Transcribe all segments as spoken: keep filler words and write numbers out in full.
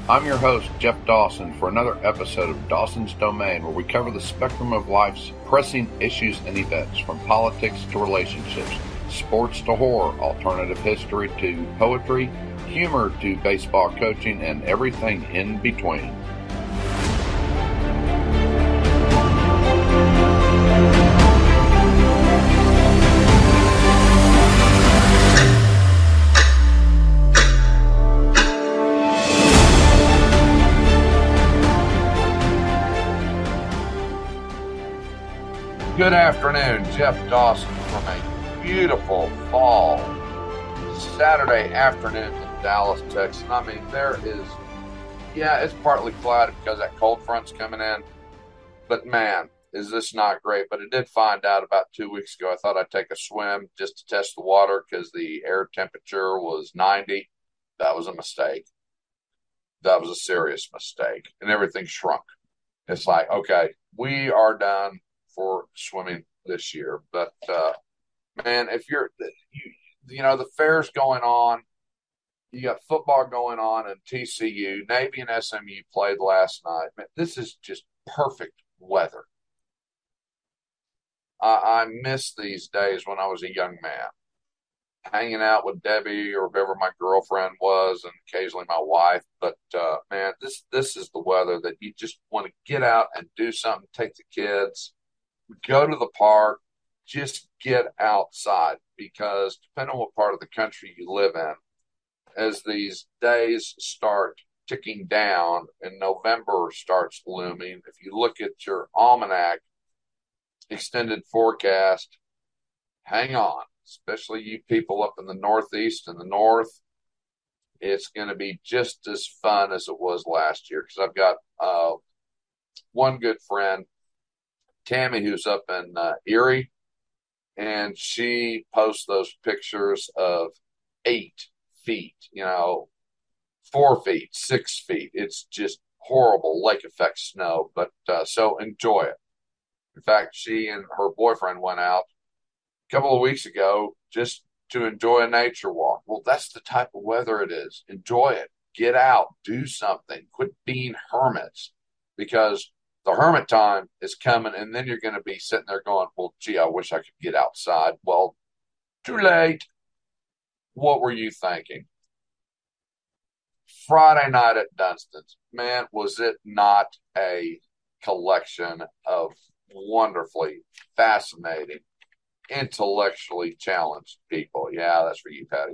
I'm your host, Jeff Dawson, for another episode of Dawson's Domain, where we cover the spectrum of life's pressing issues and events, from politics to relationships, sports to horror, alternative history to poetry, humor to baseball coaching, and everything in between. Good afternoon, Jeff Dawson from a beautiful fall Saturday afternoon in Dallas, Texas. I mean, there is, yeah, it's partly cloudy because that cold front's coming in, but man, is this not great. But I did find out about two weeks ago, I thought I'd take a swim just to test the water because the air temperature was ninety. That was a mistake. That was a serious mistake, and everything shrunk. It's like, okay, we are done for swimming this year. But uh, man, if you're, you, you know, the fair's going on, you got football going on in T C U, Navy and S M U played last night. Man, this is just perfect weather. I, I miss these days when I was a young man, hanging out with Debbie or whoever my girlfriend was, and occasionally my wife. But uh, man, this this is the weather that you just want to get out and do something, take the kids, go to the park, just get outside, because depending on what part of the country you live in, as these days start ticking down and November starts looming, if you look at your almanac extended forecast, hang on, especially you people up in the Northeast and the North, it's going to be just as fun as it was last year, because I've got uh, one good friend, Tammy, who's up in uh, Erie, and she posts those pictures of eight feet, you know, four feet, six feet. It's just horrible lake effect snow, but uh, so enjoy it. In fact, she and her boyfriend went out a couple of weeks ago just to enjoy a nature walk. Well, that's the type of weather it is. Enjoy it. Get out. Do something. Quit being hermits, because the hermit time is coming, and then you're going to be sitting there going, well, gee, I wish I could get outside. Well, too late. What were you thinking? Friday night at Dunstan's, man, was it not a collection of wonderfully fascinating, intellectually challenged people? Yeah, that's for you, Patty.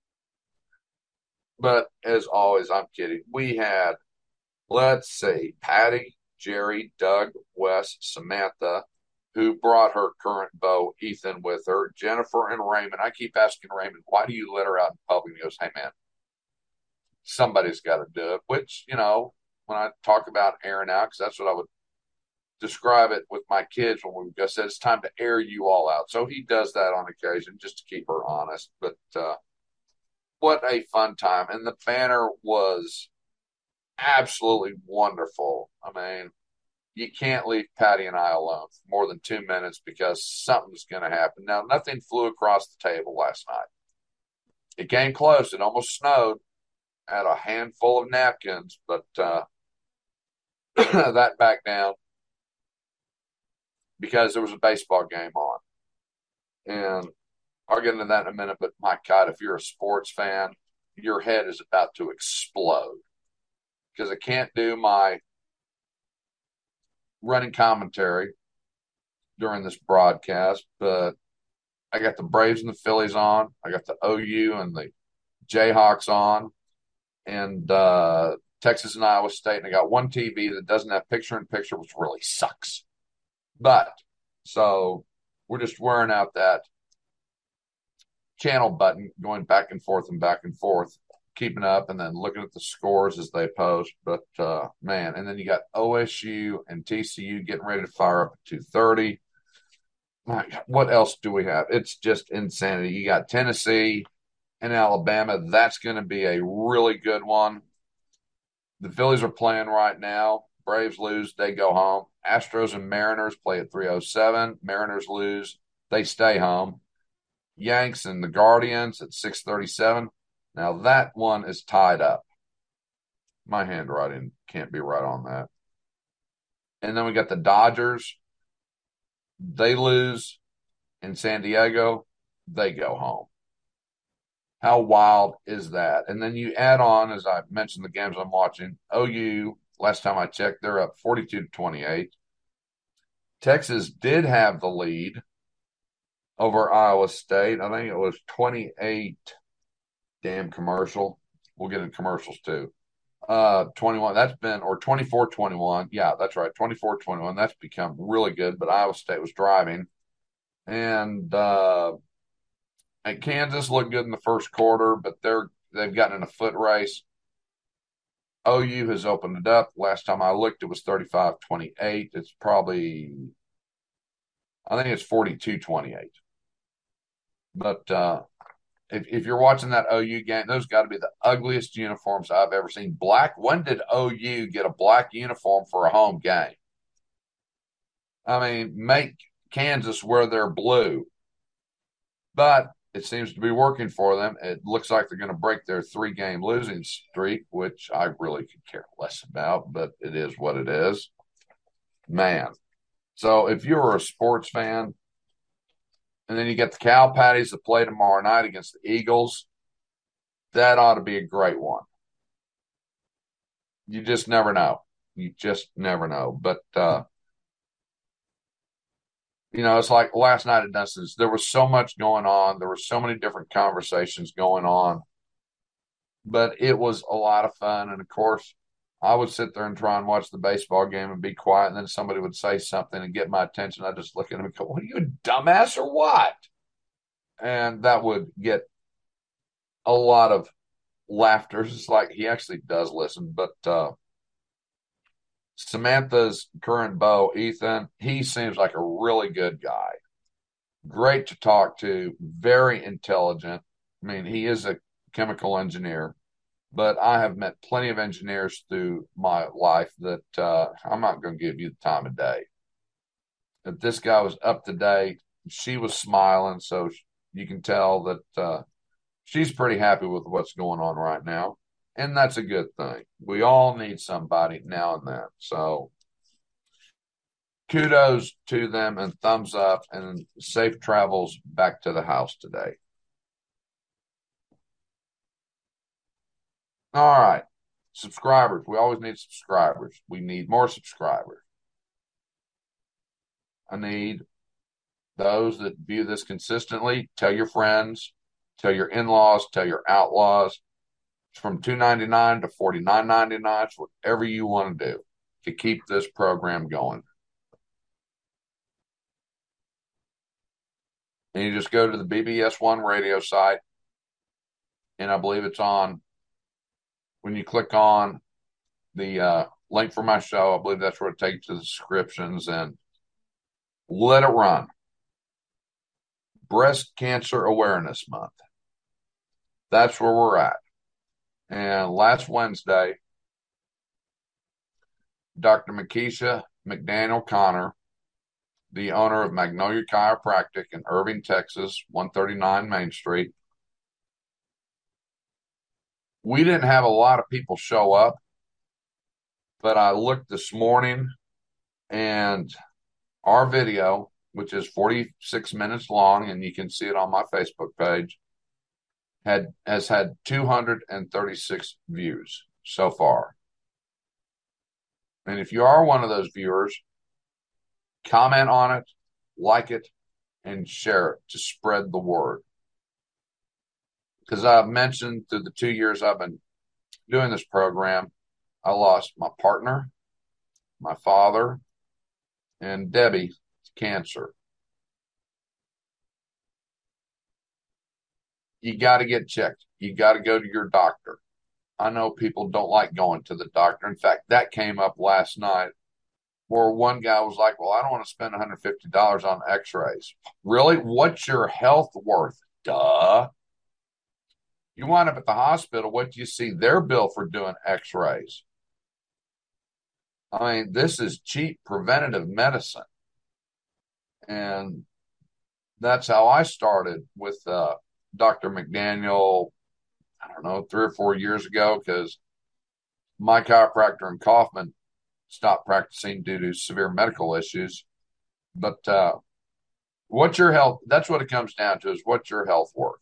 But as always, I'm kidding. We had, let's see, Patty, Jerry, Doug, Wes, Samantha, who brought her current beau, Ethan, with her, Jennifer, and Raymond. I keep asking Raymond, why do you let her out in public? He goes, hey, man, somebody's got to do it, which, you know, when I talk about airing out, because that's what I would describe it with my kids when we just said it's time to air you all out. So he does that on occasion just to keep her honest. But uh, what a fun time. And the banner was absolutely wonderful. I mean, you can't leave Patty and I alone for more than two minutes because something's going to happen. Now, nothing flew across the table last night. It came close. It almost snowed. I had a handful of napkins, but uh, that backed down because there was a baseball game on. And I'll get into that in a minute, but my God, if you're a sports fan, your head is about to explode, because I can't do my running commentary during this broadcast, but I got the Braves and the Phillies on. I got the O U and the Jayhawks on, and uh, Texas and Iowa State. And I got one T V that doesn't have picture-in-picture, which really sucks. But so we're just wearing out that channel button, going back and forth and back and forth, keeping up, and then looking at the scores as they post. But uh, man, and then you got O S U and T C U getting ready to fire up at two thirty. My God, what else do we have? It's just insanity. You got Tennessee and Alabama. That's going to be a really good one. The Phillies are playing right now. Braves lose, they go home. Astros and Mariners play at three oh seven. Mariners lose, they stay home. Yanks and the Guardians at six thirty-seven. Now that one is tied up. My handwriting can't be right on that. And then we got the Dodgers. They lose in San Diego. They go home. How wild is that? And then you add on, as I mentioned, the games I'm watching. O U, last time I checked, they're up forty-two to twenty-eight. Texas did have the lead over Iowa State. I think it was twenty-eight. Damn commercial. We'll get in commercials too. Uh, twenty-one. That's been, or twenty-four twenty-one. Yeah, that's right. twenty-four twenty-one. That's become really good, but Iowa State was driving. And uh, and Kansas looked good in the first quarter, but they're they've gotten in a foot race. O U has opened it up. Last time I looked, it was thirty-five twenty-eight. It's probably, I think it's forty-two twenty-eight. But uh, if, if you're watching that O U game, those got to be the ugliest uniforms I've ever seen. Black. When did O U get a black uniform for a home game? I mean, make Kansas wear their blue. But it seems to be working for them. It looks like they're going to break their three game losing streak, which I really could care less about, but it is what it is. Man. So if you're a sports fan, and then you get the Cow Patties that play tomorrow night against the Eagles, that ought to be a great one. You just never know. You just never know. But, uh, you know, it's like last night at Dunstan's, there was so much going on. There were so many different conversations going on, but it was a lot of fun. And of course, I would sit there and try and watch the baseball game and be quiet. And then somebody would say something and get my attention. I just look at them and go, "What are you, a dumbass or what?" And that would get a lot of laughter. It's like he actually does listen. But uh, Samantha's current beau, Ethan, he seems like a really good guy. Great to talk to, very intelligent. I mean, he is a chemical engineer, but I have met plenty of engineers through my life that uh, I'm not going to give you the time of day. That this guy was up to date. She was smiling, so you can tell that uh, she's pretty happy with what's going on right now. And that's a good thing. We all need somebody now and then. So kudos to them and thumbs up and safe travels back to the house today. All right. Subscribers. We always need subscribers. We need more subscribers. I need those that view this consistently. Tell your friends, tell your in-laws, tell your outlaws. It's from two ninety-nine to forty-nine ninety-nine. It's whatever you want to do to keep this program going. And you just go to the B B S one radio site, and I believe it's on, when you click on the uh, link for my show, I believe that's where it takes you to the descriptions, and let it run. Breast Cancer Awareness Month. That's where we're at. And last Wednesday, Doctor Makisha McDaniel Connor, the owner of Magnolia Chiropractic in Irving, Texas, one thirty-nine Main Street. We didn't have a lot of people show up, but I looked this morning and our video, which is forty-six minutes long, and you can see it on my Facebook page, had has had two hundred thirty-six views so far. And if you are one of those viewers, comment on it, like it, and share it to spread the word. Because I've mentioned through the two years I've been doing this program, I lost my partner, my father, and Debbie to cancer. You got to get checked. You got to go to your doctor. I know people don't like going to the doctor. In fact, that came up last night where one guy was like, "Well, I don't want to spend one hundred fifty dollars on x-rays." Really? What's your health worth? Duh. You wind up at the hospital, what do you see their bill for doing x-rays? I mean, this is cheap preventative medicine. And that's how I started with uh, Doctor McDaniel, I don't know, three or four years ago, because my chiropractor in Kaufman stopped practicing due to severe medical issues. But uh, what's your health? That's what it comes down to is what's your health worth?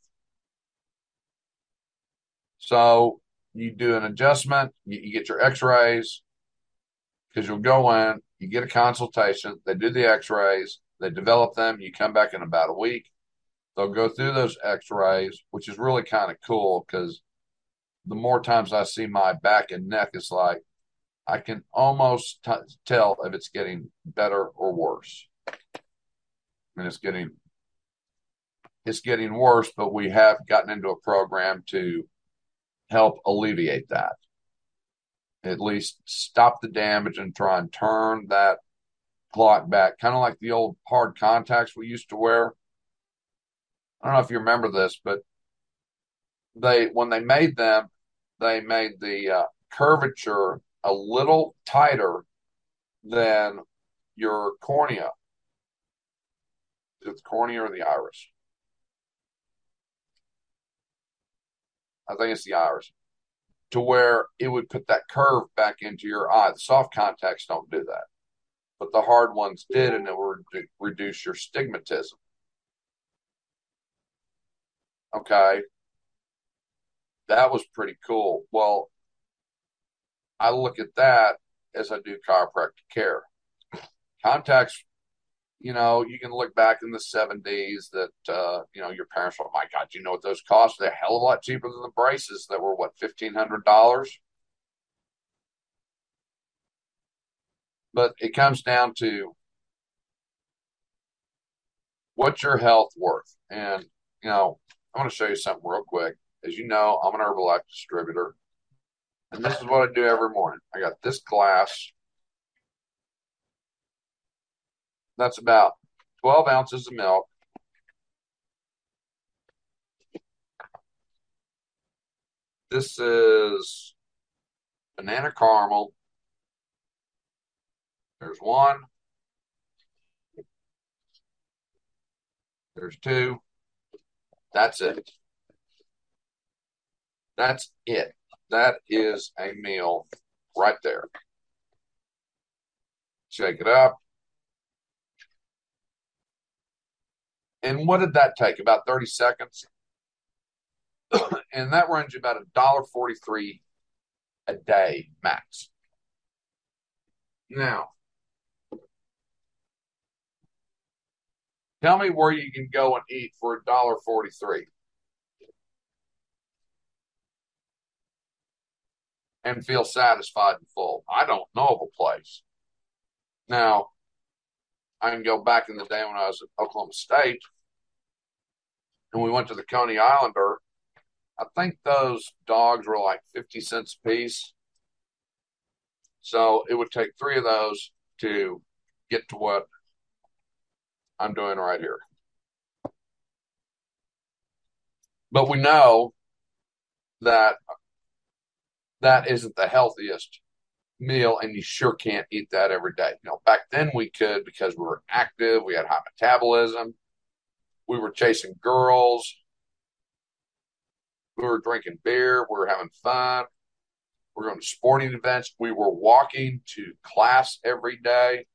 So you do an adjustment, you, you get your x-rays because you'll go in, you get a consultation, they do the x-rays, they develop them, you come back in about a week. They'll go through those x-rays, which is really kind of cool because the more times I see my back and neck, it's like I can almost t- tell if it's getting better or worse. I mean, it's getting it's getting worse, but we have gotten into a program to help alleviate that. At least stop the damage and try and turn that clock back, kind of like the old hard contacts we used to wear. I don't know if you remember this, but they when they made them, they made the uh, curvature a little tighter than your cornea. Is it the cornea or the iris? I think it's the iris. To where it would put that curve back into your eye. The soft contacts don't do that, but the hard ones did, and it would reduce your stigmatism. Okay, that was pretty cool. Well, I look at that as I do chiropractic care. Contacts, you know, you can look back in the seventies that, uh, you know, your parents were, oh my God, you know what those cost? They're a hell of a lot cheaper than the braces that were, what, fifteen hundred dollars. But it comes down to what's your health worth? And, you know, I want to show you something real quick. As you know, I'm an Herbalife distributor, and this is what I do every morning. I got this glass. That's about twelve ounces of milk. This is banana caramel. There's one. There's two. That's it. That's it. That is a meal right there. Shake it up. And what did that take? About thirty seconds. And that runs you about a dollar forty-three a day max. Now, tell me where you can go and eat for a dollar forty-three and feel satisfied and full. I don't know of a place. Now, I can go back in the day when I was at Oklahoma State and we went to the Coney Islander. I think those dogs were like fifty cents a piece. So it would take three of those to get to what I'm doing right here. But we know that that isn't the healthiest meal, and you sure can't eat that every day. You know, back then we could because we were active, we had high metabolism, we were chasing girls, we were drinking beer, we were having fun, we were going to sporting events, we were walking to class every day.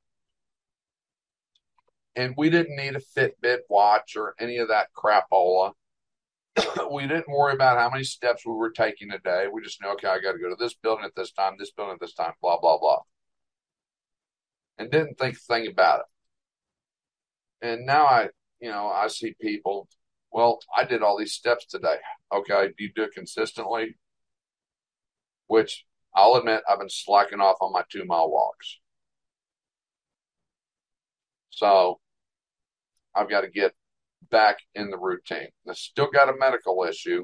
And we didn't need a Fitbit watch or any of that crapola. We didn't worry about how many steps we were taking a day. We just knew, okay, I got to go to this building at this time, this building at this time, blah, blah, blah. And didn't think a thing about it. And now I, you know, I see people, well, I did all these steps today. Okay, do you do it consistently? Which I'll admit, I've been slacking off on my two mile walks. So I've got to get back in the routine. I still got a medical issue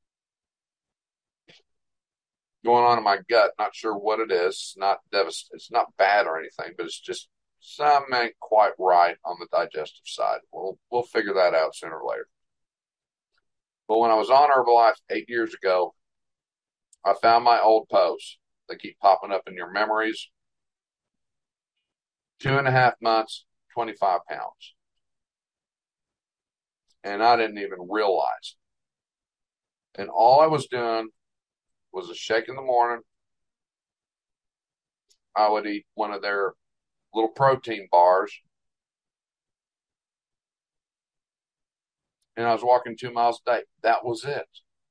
going on in my gut. Not sure what it is. It's not devast- It's not bad or anything, but it's just something ain't quite right on the digestive side. We'll we'll figure that out sooner or later. But when I was on Herbalife eight years ago, I found my old posts. They keep popping up in your memories. Two and a half months, twenty-five pounds. And I didn't even realize. And all I was doing was a shake in the morning, I would eat one of their little protein bars, and I was walking two miles a day. That was it.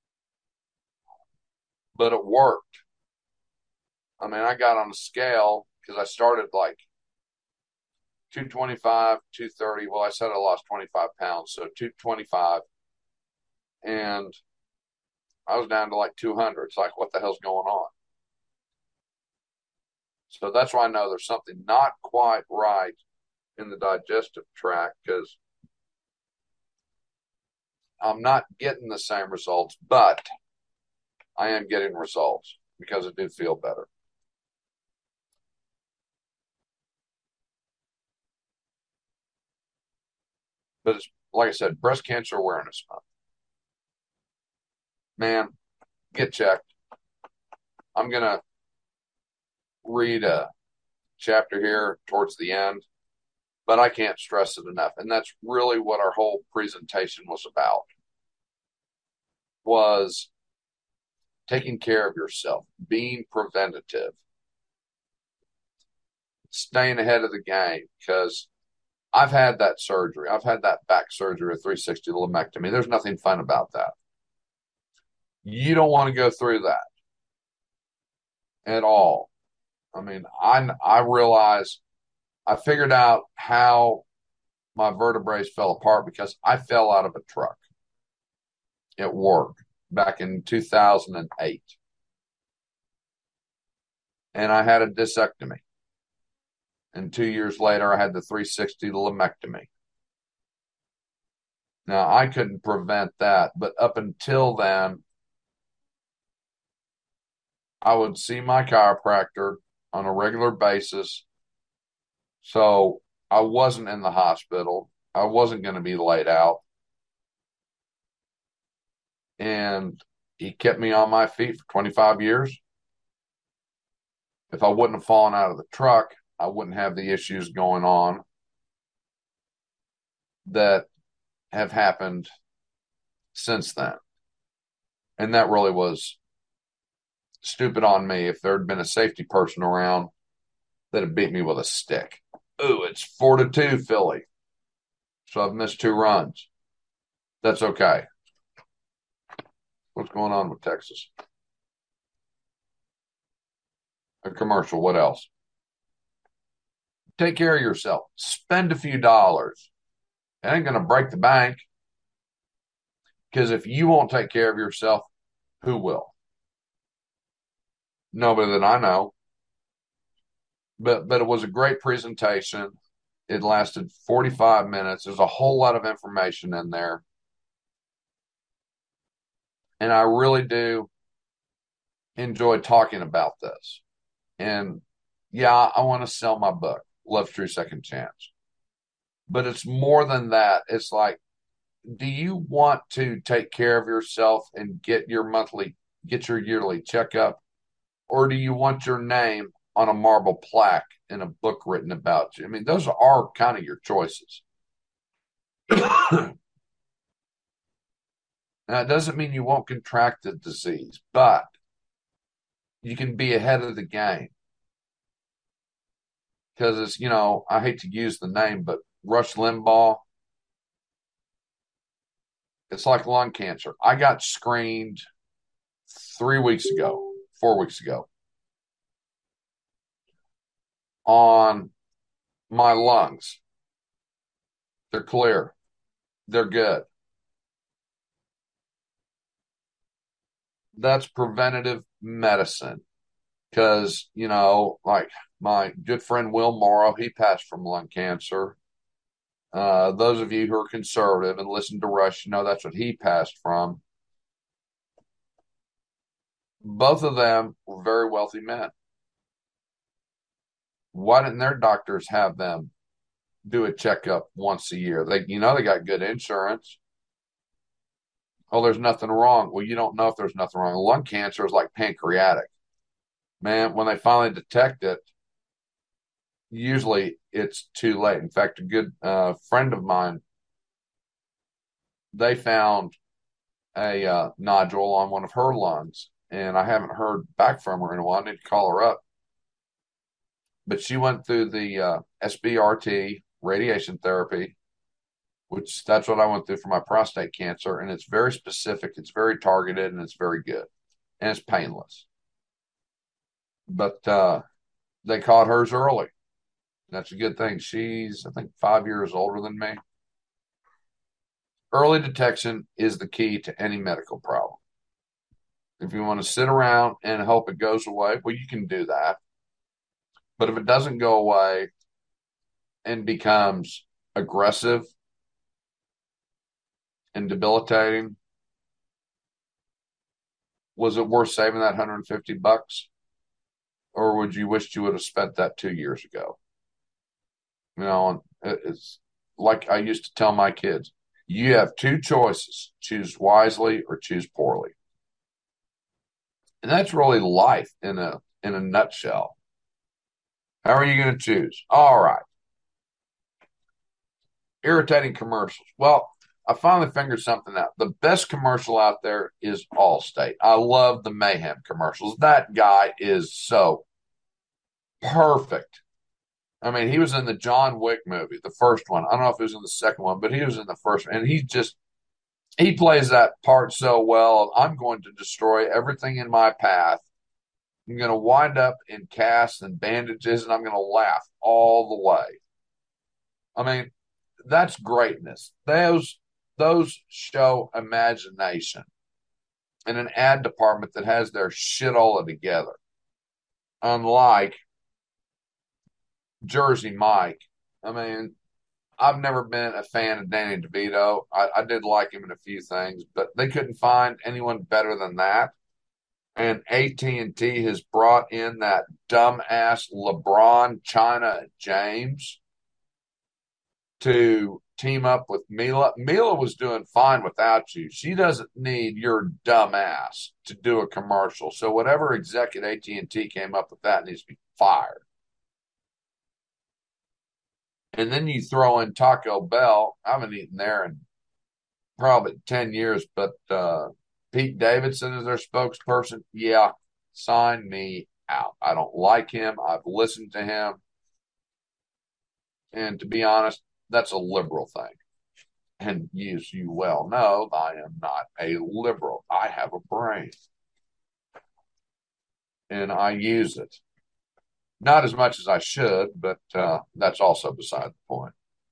But it worked. I mean, I got on a scale because I started like two twenty-five, two thirty. Well, I said I lost twenty-five pounds, so two twenty-five. And I was down to like two hundred. It's like, what the hell's going on? So that's why I know there's something not quite right in the digestive tract because I'm not getting the same results, but I am getting results because I do feel better. But it's, like I said, breast cancer awareness month. Man, get checked. I'm going to read a chapter here towards the end, but I can't stress it enough. And that's really what our whole presentation was about, was taking care of yourself, being preventative, staying ahead of the game. Because I've had that surgery. I've had that back surgery, a three sixty lumpectomy. There's nothing fun about that. You don't want to go through that at all. I mean, I I realized I figured out how my vertebrae fell apart because I fell out of a truck at work back in two thousand eight. And I had a discectomy. And two years later, I had the three sixty lumpectomy. Now, I couldn't prevent that, but up until then, I would see my chiropractor on a regular basis. So I wasn't in the hospital. I wasn't going to be laid out. And he kept me on my feet for twenty-five years. If I wouldn't have fallen out of the truck, I wouldn't have the issues going on that have happened since then. And that really was stupid on me. If there had been a safety person around that had beat me with a stick. Ooh, it's four to two Philly. So I've missed two runs. That's okay. What's going on with Texas? A commercial. What else? Take care of yourself. Spend a few dollars. It ain't going to break the bank. Because if you won't take care of yourself, who will? Nobody that I know. But but it was a great presentation. It lasted forty-five minutes. There's a whole lot of information in there. And I really do enjoy talking about this. And yeah, I want to sell my book, Love's True Second Chance. But it's more than that. It's like, do you want to take care of yourself and get your monthly, get your yearly checkup? Or do you want your name on a marble plaque in a book written about you? I mean, those are kind of your choices. Now, it doesn't mean you won't contract the disease, but you can be ahead of the game. Because it's, you know, I hate to use the name, but Rush Limbaugh, it's like lung cancer. I got screened three weeks ago, four weeks ago, on my lungs. They're clear. They're good. That's preventative medicine. Because, you know, like my good friend Will Morrow, he passed from lung cancer. Uh, those of you who are conservative and listen to Rush, you know that's what he passed from. Both of them were very wealthy men. Why didn't their doctors have them do a checkup once a year? They, you know, they got good insurance. Oh, there's nothing wrong. Well, you don't know if there's nothing wrong. Lung cancer is like pancreatic. Man, when they finally detect it, usually it's too late. In fact, a good uh, friend of mine, they found a uh, nodule on one of her lungs, and I haven't heard back from her in a while. I need to call her up. but she went through the uh, S B R T, radiation therapy, which that's what I went through for my prostate cancer. And it's very specific, it's very targeted, and it's very good. And it's painless. But uh, they caught hers early. That's a good thing. She's, I think, five years older than me. Early detection is the key to any medical problem. If you want to sit around and hope it goes away, well, you can do that. But if it doesn't go away and becomes aggressive and debilitating, was it worth saving that one hundred fifty bucks? Or would you wish you would have spent that two years ago? You know, it's like I used to tell my kids, you have two choices, choose wisely or choose poorly. And that's really life in a in a nutshell. How are you going to choose? All right. Irritating commercials. Well, I finally figured something out. The best commercial out there is Allstate. I love the Mayhem commercials. That guy is so perfect. I mean, he was in the John Wick movie, the first one. I don't know if he was in the second one, but he was in the first one. And he just, he plays that part so well. I'm going to destroy everything in my path. I'm going to wind up in casts and bandages, and I'm going to laugh all the way. I mean, that's greatness. Those those show imagination in an ad department that has their shit all together. Unlike Jersey Mike. I mean, I've never been a fan of Danny DeVito. I, I did like him in a few things, but they couldn't find anyone better than that. And A T and T has brought in that dumbass LeBron China James to team up with Mila. Mila was doing fine without you. She doesn't need your dumbass to do a commercial. So whatever exec at A T and T came up with that needs to be fired. And then you throw in Taco Bell. I haven't eaten there in probably ten years, but uh, Pete Davidson is their spokesperson. Yeah, sign me out. I don't like him. I've listened to him. And to be honest, that's a liberal thing. And as you well know, I am not a liberal. I have a brain. And I use it. Not as much as I should, but uh, that's also beside the point.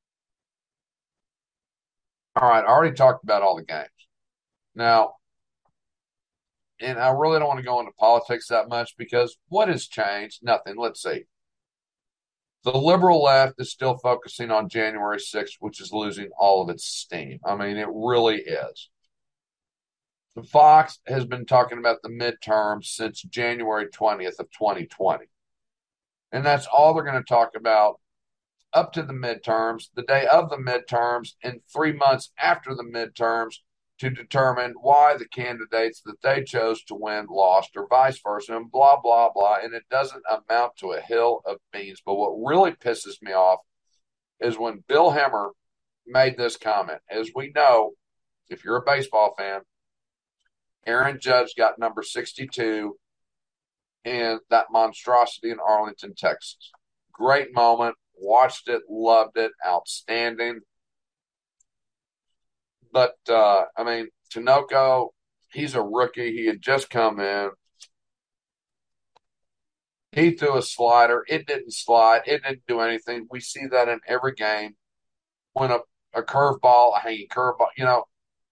All right, I already talked about all the games. Now, and I really don't want to go into politics that much because what has changed? Nothing. Let's see. The liberal left is still focusing on January sixth, which is losing all of its steam. I mean, it really is. The Fox has been talking about the midterms since January twentieth of twenty twenty. And that's all they're going to talk about up to the midterms, the day of the midterms, and three months after the midterms to determine why the candidates that they chose to win lost or vice versa, and blah, blah, blah. And it doesn't amount to a hill of beans. But what really pisses me off is when Bill Hemmer made this comment. As we know, if you're a baseball fan, Aaron Judge got number sixty-two in that monstrosity in Arlington, Texas. Great moment. Watched it, loved it, outstanding. But, uh, I mean, Tinoco, he's a rookie. He had just come in. He threw a slider. It didn't slide. It didn't do anything. We see that in every game. When a, a curveball, a hanging curveball, you know,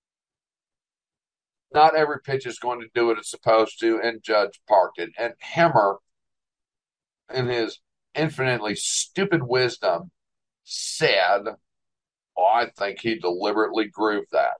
not every pitch is going to do what it's supposed to, and Judge parked it. And Hemmer, in his infinitely stupid wisdom, said, oh, I think he deliberately grooved that.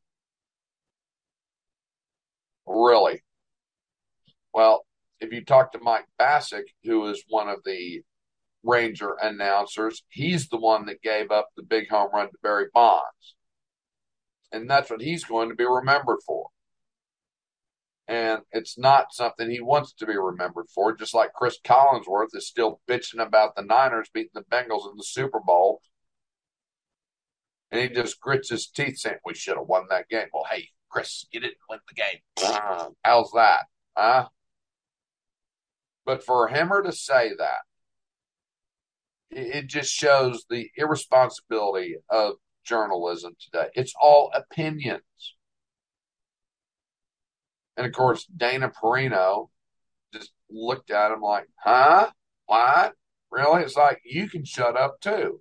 Really? Well, if you talk to Mike Bassick, who is one of the Ranger announcers, he's the one that gave up the big home run to Barry Bonds. And that's what he's going to be remembered for. And it's not something he wants to be remembered for, just like Chris Collinsworth is still bitching about the Niners beating the Bengals in the Super Bowl. And he just grits his teeth saying, we should have won that game. Well, hey, Chris, you didn't win the game. How's that? Huh? But for Hemmer to say that, It just shows the irresponsibility of journalism today. It's all opinions. And of course, Dana Perino just looked at him like, huh? What? Really? It's like, you can shut up too.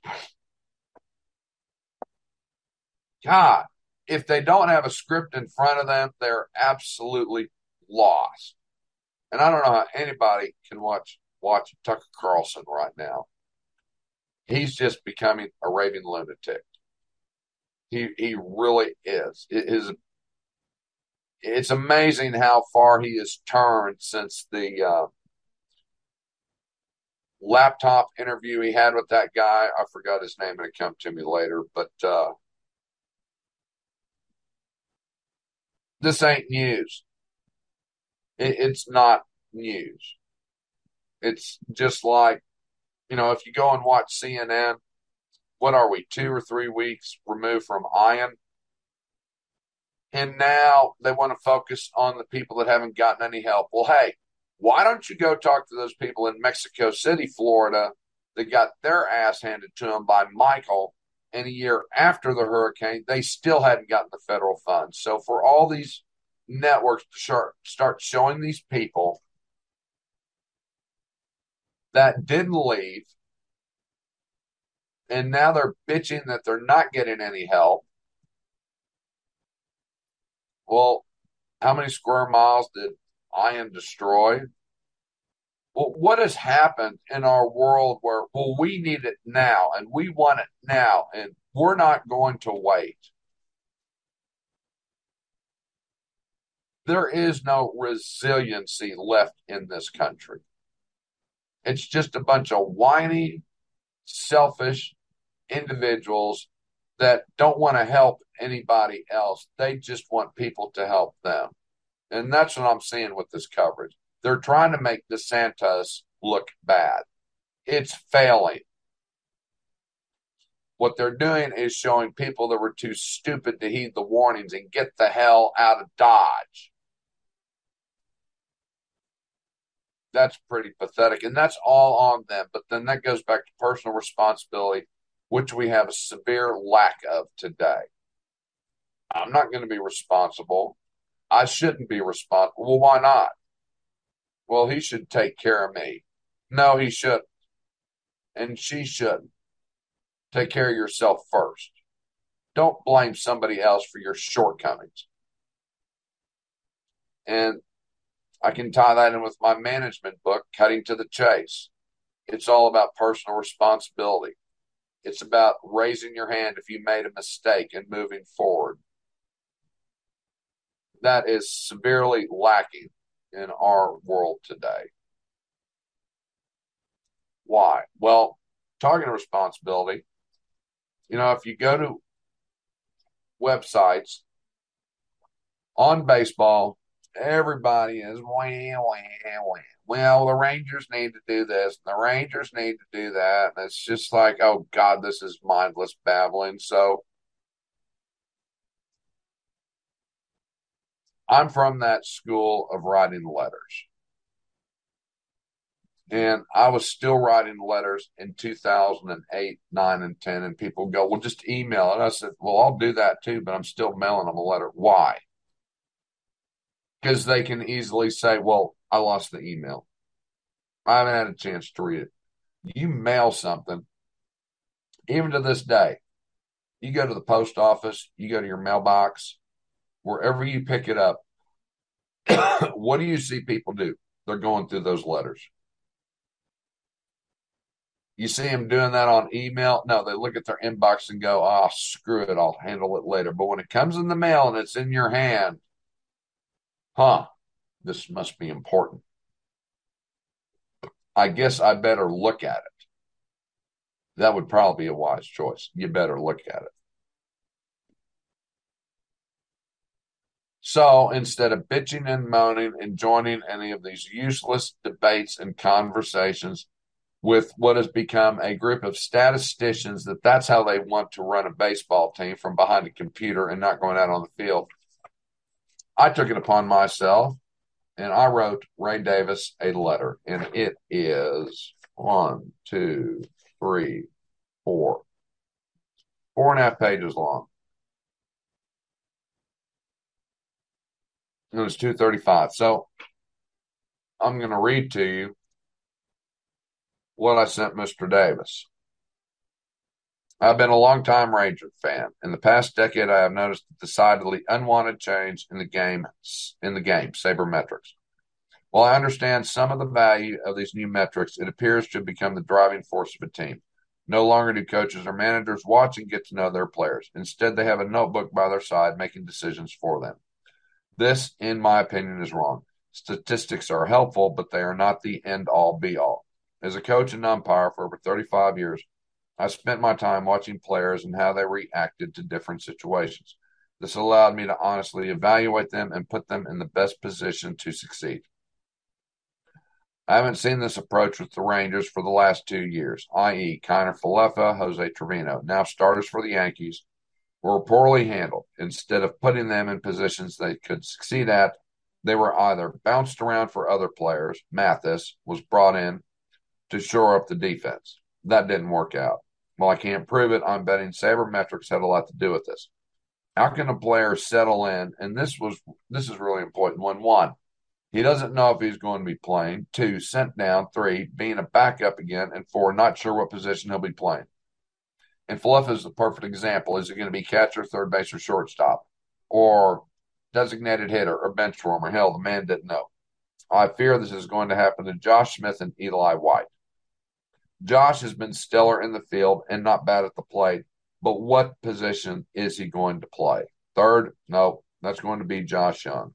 God, if they don't have a script in front of them, they're absolutely lost. And I don't know how anybody can watch watch Tucker Carlson right now. He's just becoming a raving lunatic. He he really is. It is it's amazing how far he has turned since the uh, laptop interview he had with that guy. I forgot his name, and it come to me later. But uh, this ain't news. It, it's not news. It's just like, you know, if you go and watch C N N, what are we, two or three weeks removed from Ian? And now they want to focus on the people that haven't gotten any help. Well, hey, why don't you go talk to those people in Mexico City, Florida, that got their ass handed to them by Michael, and a year after the hurricane, they still hadn't gotten the federal funds. So for all these networks to start showing these people that didn't leave, and now they're bitching that they're not getting any help. Well, how many square miles did Ian destroy? Well, what has happened in our world where, well, we need it now and we want it now and we're not going to wait? There is no resiliency left in this country. It's just a bunch of whiny, selfish individuals that don't want to help anybody else. They just want people to help them. And that's what I'm seeing with this coverage. They're trying to make DeSantis look bad. It's failing. What they're doing is showing people that were too stupid to heed the warnings and get the hell out of Dodge. That's pretty pathetic. And that's all on them. But then that goes back to personal responsibility, which we have a severe lack of today. I'm not going to be responsible. I shouldn't be responsible. Well, why not? Well, he should take care of me. No, he shouldn't. And she shouldn't. Take care of yourself first. Don't blame somebody else for your shortcomings. And I can tie that in with my management book, Cutting to the Chase. It's all about personal responsibility. It's about raising your hand if you made a mistake and moving forward. That is severely lacking in our world today. Why? Well, talking responsibility, you know, if you go to websites on baseball, everybody is, wah, wah, wah. Well, the Rangers need to do this, and the Rangers need to do that. And it's just like, oh, God, this is mindless babbling. So I'm from that school of writing letters. And I was still writing letters in two thousand eight, nine, and ten. And people go, well, just email it. I said, well, I'll do that too, but I'm still mailing them a letter. Why? Because they can easily say, well, I lost the email. I haven't had a chance to read it. You mail something, even to this day, you go to the post office, you go to your mailbox, wherever you pick it up, what do you see people do? They're going through those letters. You see them doing that on email? No, they look at their inbox and go, oh, screw it, I'll handle it later. But when it comes in the mail and it's in your hand, huh, this must be important. I guess I better look at it. That would probably be a wise choice. You better look at it. So instead of bitching and moaning and joining any of these useless debates and conversations with what has become a group of statisticians that that's how they want to run a baseball team, from behind a computer and not going out on the field, I took it upon myself and I wrote Ray Davis a letter. And it is one, two, three, four, four and a half pages long. It was two thirty-five. So I'm going to read to you what I sent Mister Davis. I've been a long-time Ranger fan. In the past decade, I have noticed a decidedly unwanted change in the game, in the game, sabermetrics. While I understand some of the value of these new metrics, it appears to have become the driving force of a team. No longer do coaches or managers watch and get to know their players. Instead, they have a notebook by their side making decisions for them. This, in my opinion, is wrong. Statistics are helpful, but they are not the end-all, be-all. As a coach and umpire for over thirty-five years, I spent my time watching players and how they reacted to different situations. This allowed me to honestly evaluate them and put them in the best position to succeed. I haven't seen this approach with the Rangers for the last two years, that is. Kiner Falefa, Jose Trevino, now starters for the Yankees, were poorly handled. Instead of putting them in positions they could succeed at, they were either bounced around for other players. Mathis was brought in to shore up the defense. That didn't work out. While I can't prove it, I'm betting sabermetrics had a lot to do with this. How can a player settle in? And this was this is really important. One, one, he doesn't know if he's going to be playing. Two, sent down. Three, being a backup again. And four, not sure what position he'll be playing. And Falefa is the perfect example. Is it going to be catcher, third base, or shortstop? Or designated hitter or bench warmer? Hell, the man didn't know. I fear this is going to happen to Josh Smith and Eli White. Josh has been stellar in the field and not bad at the plate, but what position is he going to play? Third? No, that's going to be Josh Young.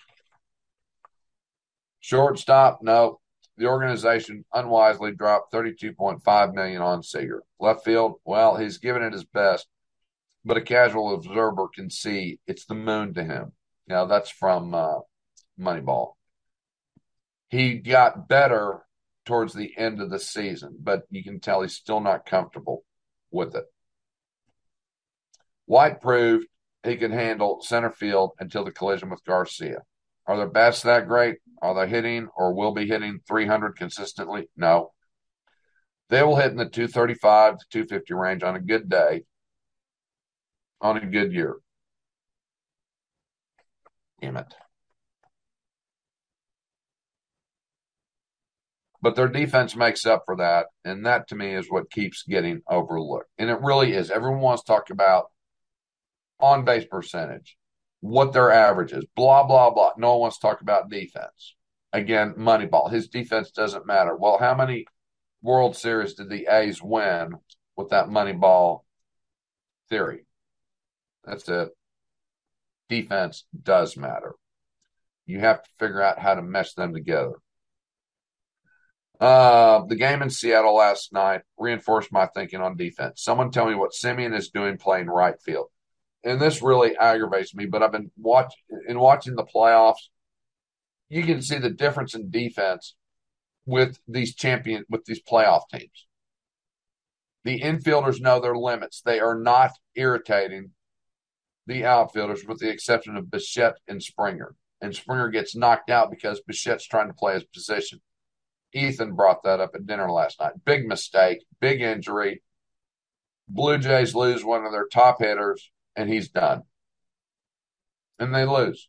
Shortstop? No. The organization unwisely dropped thirty-two point five million dollars on Seager. Left field? Well, he's given it his best, but a casual observer can see it's the moon to him. Now, that's from uh, Moneyball. He got better towards the end of the season, but you can tell he's still not comfortable with it. White proved he could handle center field until the collision with Garcia. Are their bats that great? Are they hitting or will be hitting three hundred consistently? No. They will hit in the two thirty-five to two fifty range on a good day, on a good year. Damn it. But their defense makes up for that, and that to me is what keeps getting overlooked. And it really is. Everyone wants to talk about on-base percentage, what their average is, blah, blah, blah. No one wants to talk about defense. Again, Moneyball. His defense doesn't matter. Well, how many World Series did the A's win with that Moneyball theory? That's it. Defense does matter. You have to figure out how to mesh them together. Uh, the game in Seattle last night reinforced my thinking on defense. Someone tell me what Semien is doing playing right field. And this really aggravates me, but I've been watching in watching the playoffs. You can see the difference in defense with these champion with these playoff teams. The infielders know their limits. They are not irritating the outfielders, with the exception of Bichette and Springer. And Springer gets knocked out because Bichette's trying to play his position. Ethan brought that up at dinner last night. Big mistake, big injury. Blue Jays lose one of their top hitters, and he's done. And they lose.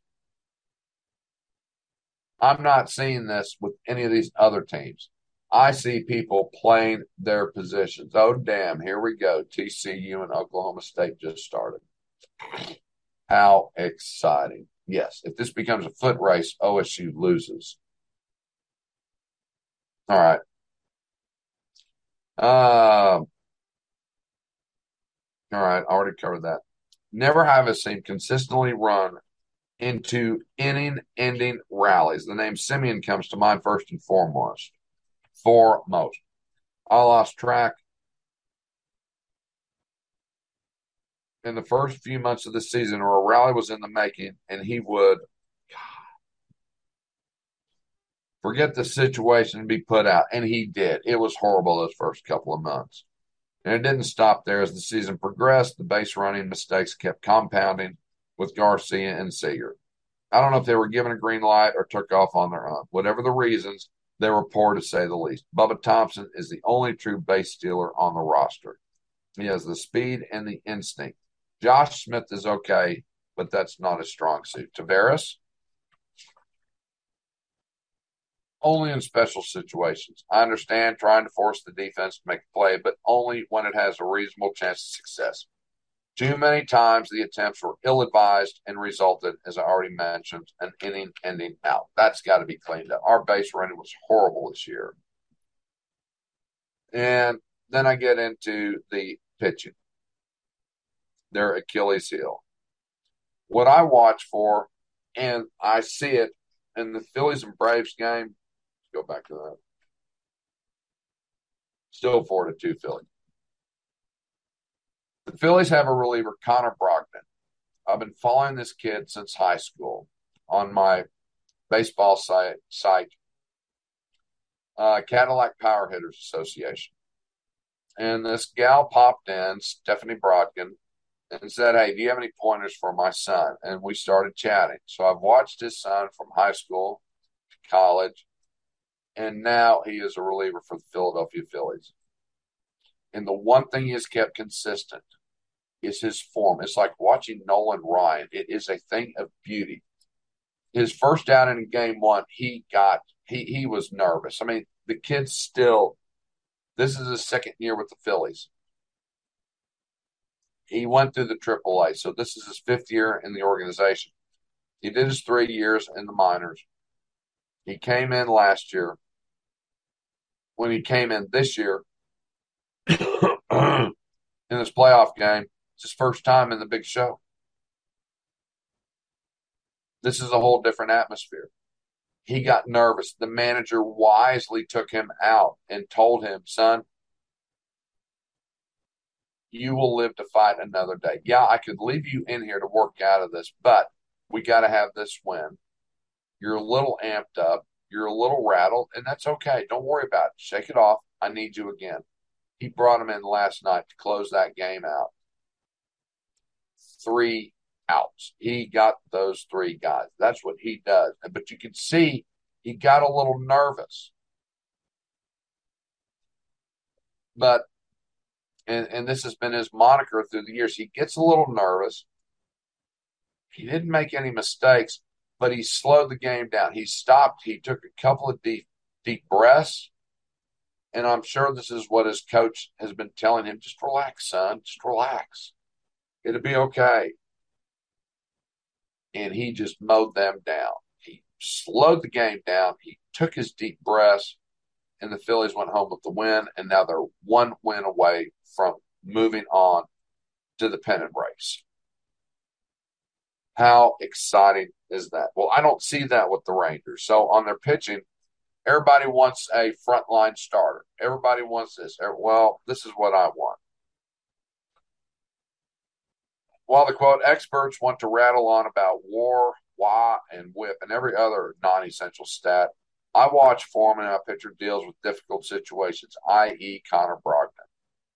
I'm not seeing this with any of these other teams. I see people playing their positions. Oh, damn, here we go. T C U and Oklahoma State just started. How exciting. Yes, if this becomes a foot race, O S U loses. All right. Uh, all right, I already covered that. Never have a team consistently run into inning-ending rallies. The name Semien comes to mind first and foremost. Foremost. I lost track in the first few months of the season where a rally was in the making, and he would forget the situation and be put out. And he did. It was horrible those first couple of months. And it didn't stop there. As the season progressed, the base running mistakes kept compounding with Garcia and Seager. I don't know if they were given a green light or took off on their own. Whatever the reasons, They were poor to say the least. Bubba Thompson is the only true base stealer on the roster. He has the speed and the instinct. Josh Smith is okay, but that's not his strong suit. Tavares, only in special situations. I understand trying to force the defense to make a play, but only when it has a reasonable chance of success. Too many times the attempts were ill-advised and resulted, as I already mentioned, an inning-ending out. That's got to be cleaned up. Our base running was horrible this year. And then I get into the pitching, their Achilles heel. What I watch for, and I see it in the Phillies and Braves game. Go back to that. Still four to two Philly. The Phillies have a reliever, Connor Brogdon. I've been following this kid since high school on my baseball site, site uh, Cadillac Power Hitters Association. And this gal popped in, Stephanie Brogdon, and said, "Hey, do you have any pointers for my son?" And we started chatting. So I've watched his son from high school to college, and now he is a reliever for the Philadelphia Phillies. And the one thing he has kept consistent is his form. It's like watching Nolan Ryan. It is a thing of beauty. His first outing in game one, he got he he was nervous. I mean, the kid's still this is his second year with the Phillies. He went through the triple A, so this is his fifth year in the organization. He did his three years in the minors. He came in last year. When he came in this year, in this playoff game, it's his first time in the big show. This is a whole different atmosphere. He got nervous. The manager wisely took him out and told him, "Son, you will live to fight another day. Yeah, I could leave you in here to work out of this, but we got to have this win. You're a little amped up. You're a little rattled, and that's okay. Don't worry about it. Shake it off. I need you again." He brought him in last night to close that game out. Three outs. He got those three guys. That's what he does. But you can see he got a little nervous. But and, and this has been his moniker through the years. He gets a little nervous. He didn't make any mistakes, but he slowed the game down. He stopped. He took a couple of deep, deep breaths. And I'm sure this is what his coach has been telling him. Just relax, son. Just relax. It'll be okay. And he just mowed them down. He slowed the game down. He took his deep breaths, and the Phillies went home with the win. And now they're one win away from moving on to the pennant race. How exciting is that? Well, I don't see that with the Rangers. So on their pitching, everybody wants a frontline starter. Everybody wants this. Well, this is what I want. While the quote experts want to rattle on about WAR, W A, and WHIP, and every other non-essential stat, I watch for him and how a pitcher deals with difficult situations, that is. Connor Brogdon.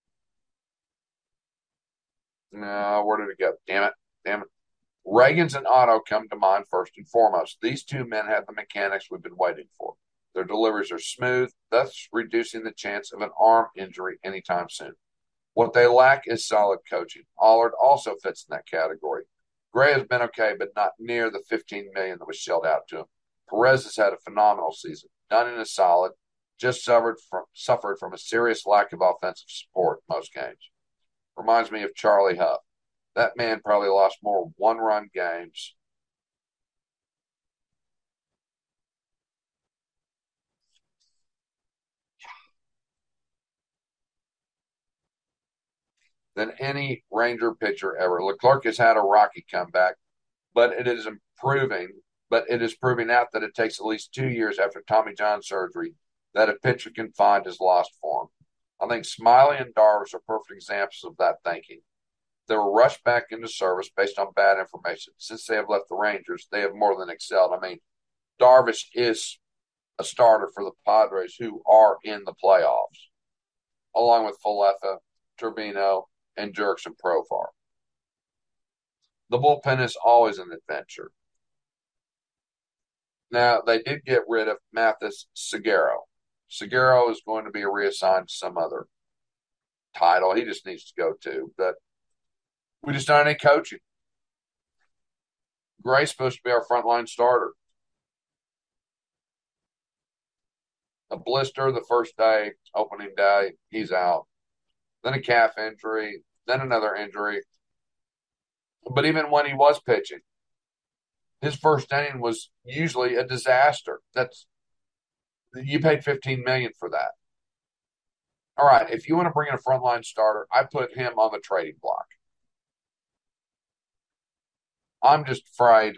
No, where did it go? Damn it. Damn it. Reagans and Otto come to mind first and foremost. These two men have the mechanics we've been waiting for. Their deliveries are smooth, thus reducing the chance of an arm injury anytime soon. What they lack is solid coaching. Allard also fits in that category. Gray has been okay, but not near the fifteen million dollars that was shelled out to him. Perez has had a phenomenal season. Dunning is solid, just suffered from suffered from a serious lack of offensive support in most games. Reminds me of Charlie Huff. That man probably lost more one-run games than any Ranger pitcher ever. Leclerc has had a rocky comeback, but it is improving. But it is proving out that it takes at least two years after Tommy John surgery that a pitcher can find his lost form. I think Smiley and Darvish are perfect examples of that thinking. They were rushed back into service based on bad information. Since they have left the Rangers, they have more than excelled. I mean, Darvish is a starter for the Padres, who are in the playoffs, along with Falefa, Turbino, and Jurickson Profar. The bullpen is always an adventure. Now, they did get rid of Mathis Seguro. Seguro is going to be reassigned to some other title. He just needs to go too. But we just don't have any coaching. Gray's supposed to be our frontline starter. A blister the first day, opening day, he's out. Then a calf injury, then another injury. But even when he was pitching, his first inning was usually a disaster. That's you paid fifteen million dollars for that. All right, if you want to bring in a frontline starter, I put him on the trading block. I'm just afraid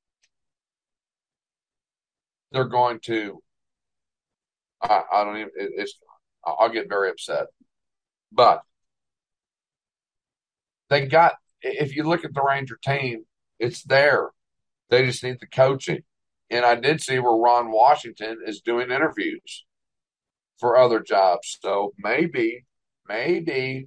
they're going to. I, I don't even. It, it's. I'll get very upset. But they got. If you look at the Ranger team, it's there. They just need the coaching. And I did see where Ron Washington is doing interviews for other jobs. So maybe, maybe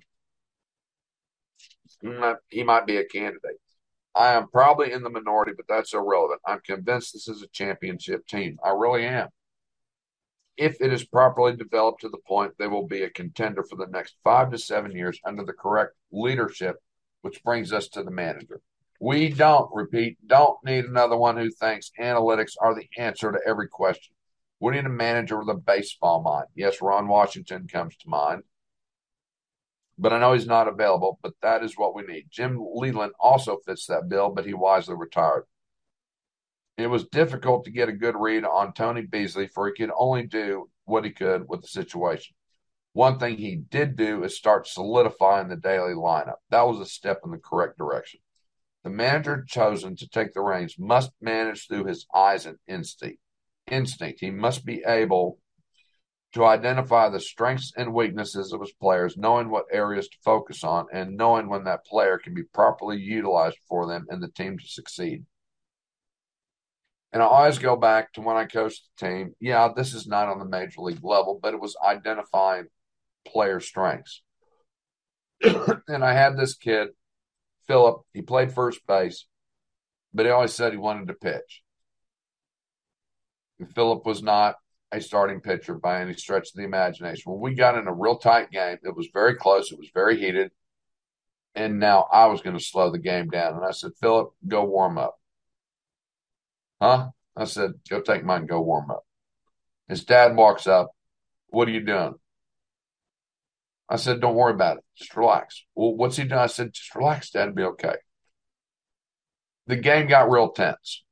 he might, he might be a candidate. I am probably in the minority, but that's irrelevant. I'm convinced this is a championship team. I really am. If it is properly developed to the point they will be a contender for the next five to seven years under the correct leadership, which brings us to the manager. We don't, repeat, don't need another one who thinks analytics are the answer to every question. We need a manager with a baseball mind. Yes, Ron Washington comes to mind, but I know he's not available, but that is what we need. Jim Leyland also fits that bill, but he wisely retired. It was difficult to get a good read on Tony Beasley, for he could only do what he could with the situation. One thing he did do is start solidifying the daily lineup. That was a step in the correct direction. The manager chosen to take the reins must manage through his eyes and instinct. Instinct. He must be able to identify the strengths and weaknesses of his players, knowing what areas to focus on, and knowing when that player can be properly utilized for them and the team to succeed. And I always go back to when I coached the team. Yeah, this is not on the major league level, but it was identifying player strengths. And I had this kid, Philip. He played first base, but he always said he wanted to pitch. And Philip was not a starting pitcher by any stretch of the imagination. When we got in a real tight game, it was very close. It was very heated. And now I was going to slow the game down. And I said, Philip, go warm up. Huh? I said, go take mine and go warm up. His dad walks up. What are you doing? I said, don't worry about it. Just relax. Well, what's he doing? I said, just relax, Dad. It'll be okay. The game got real tense.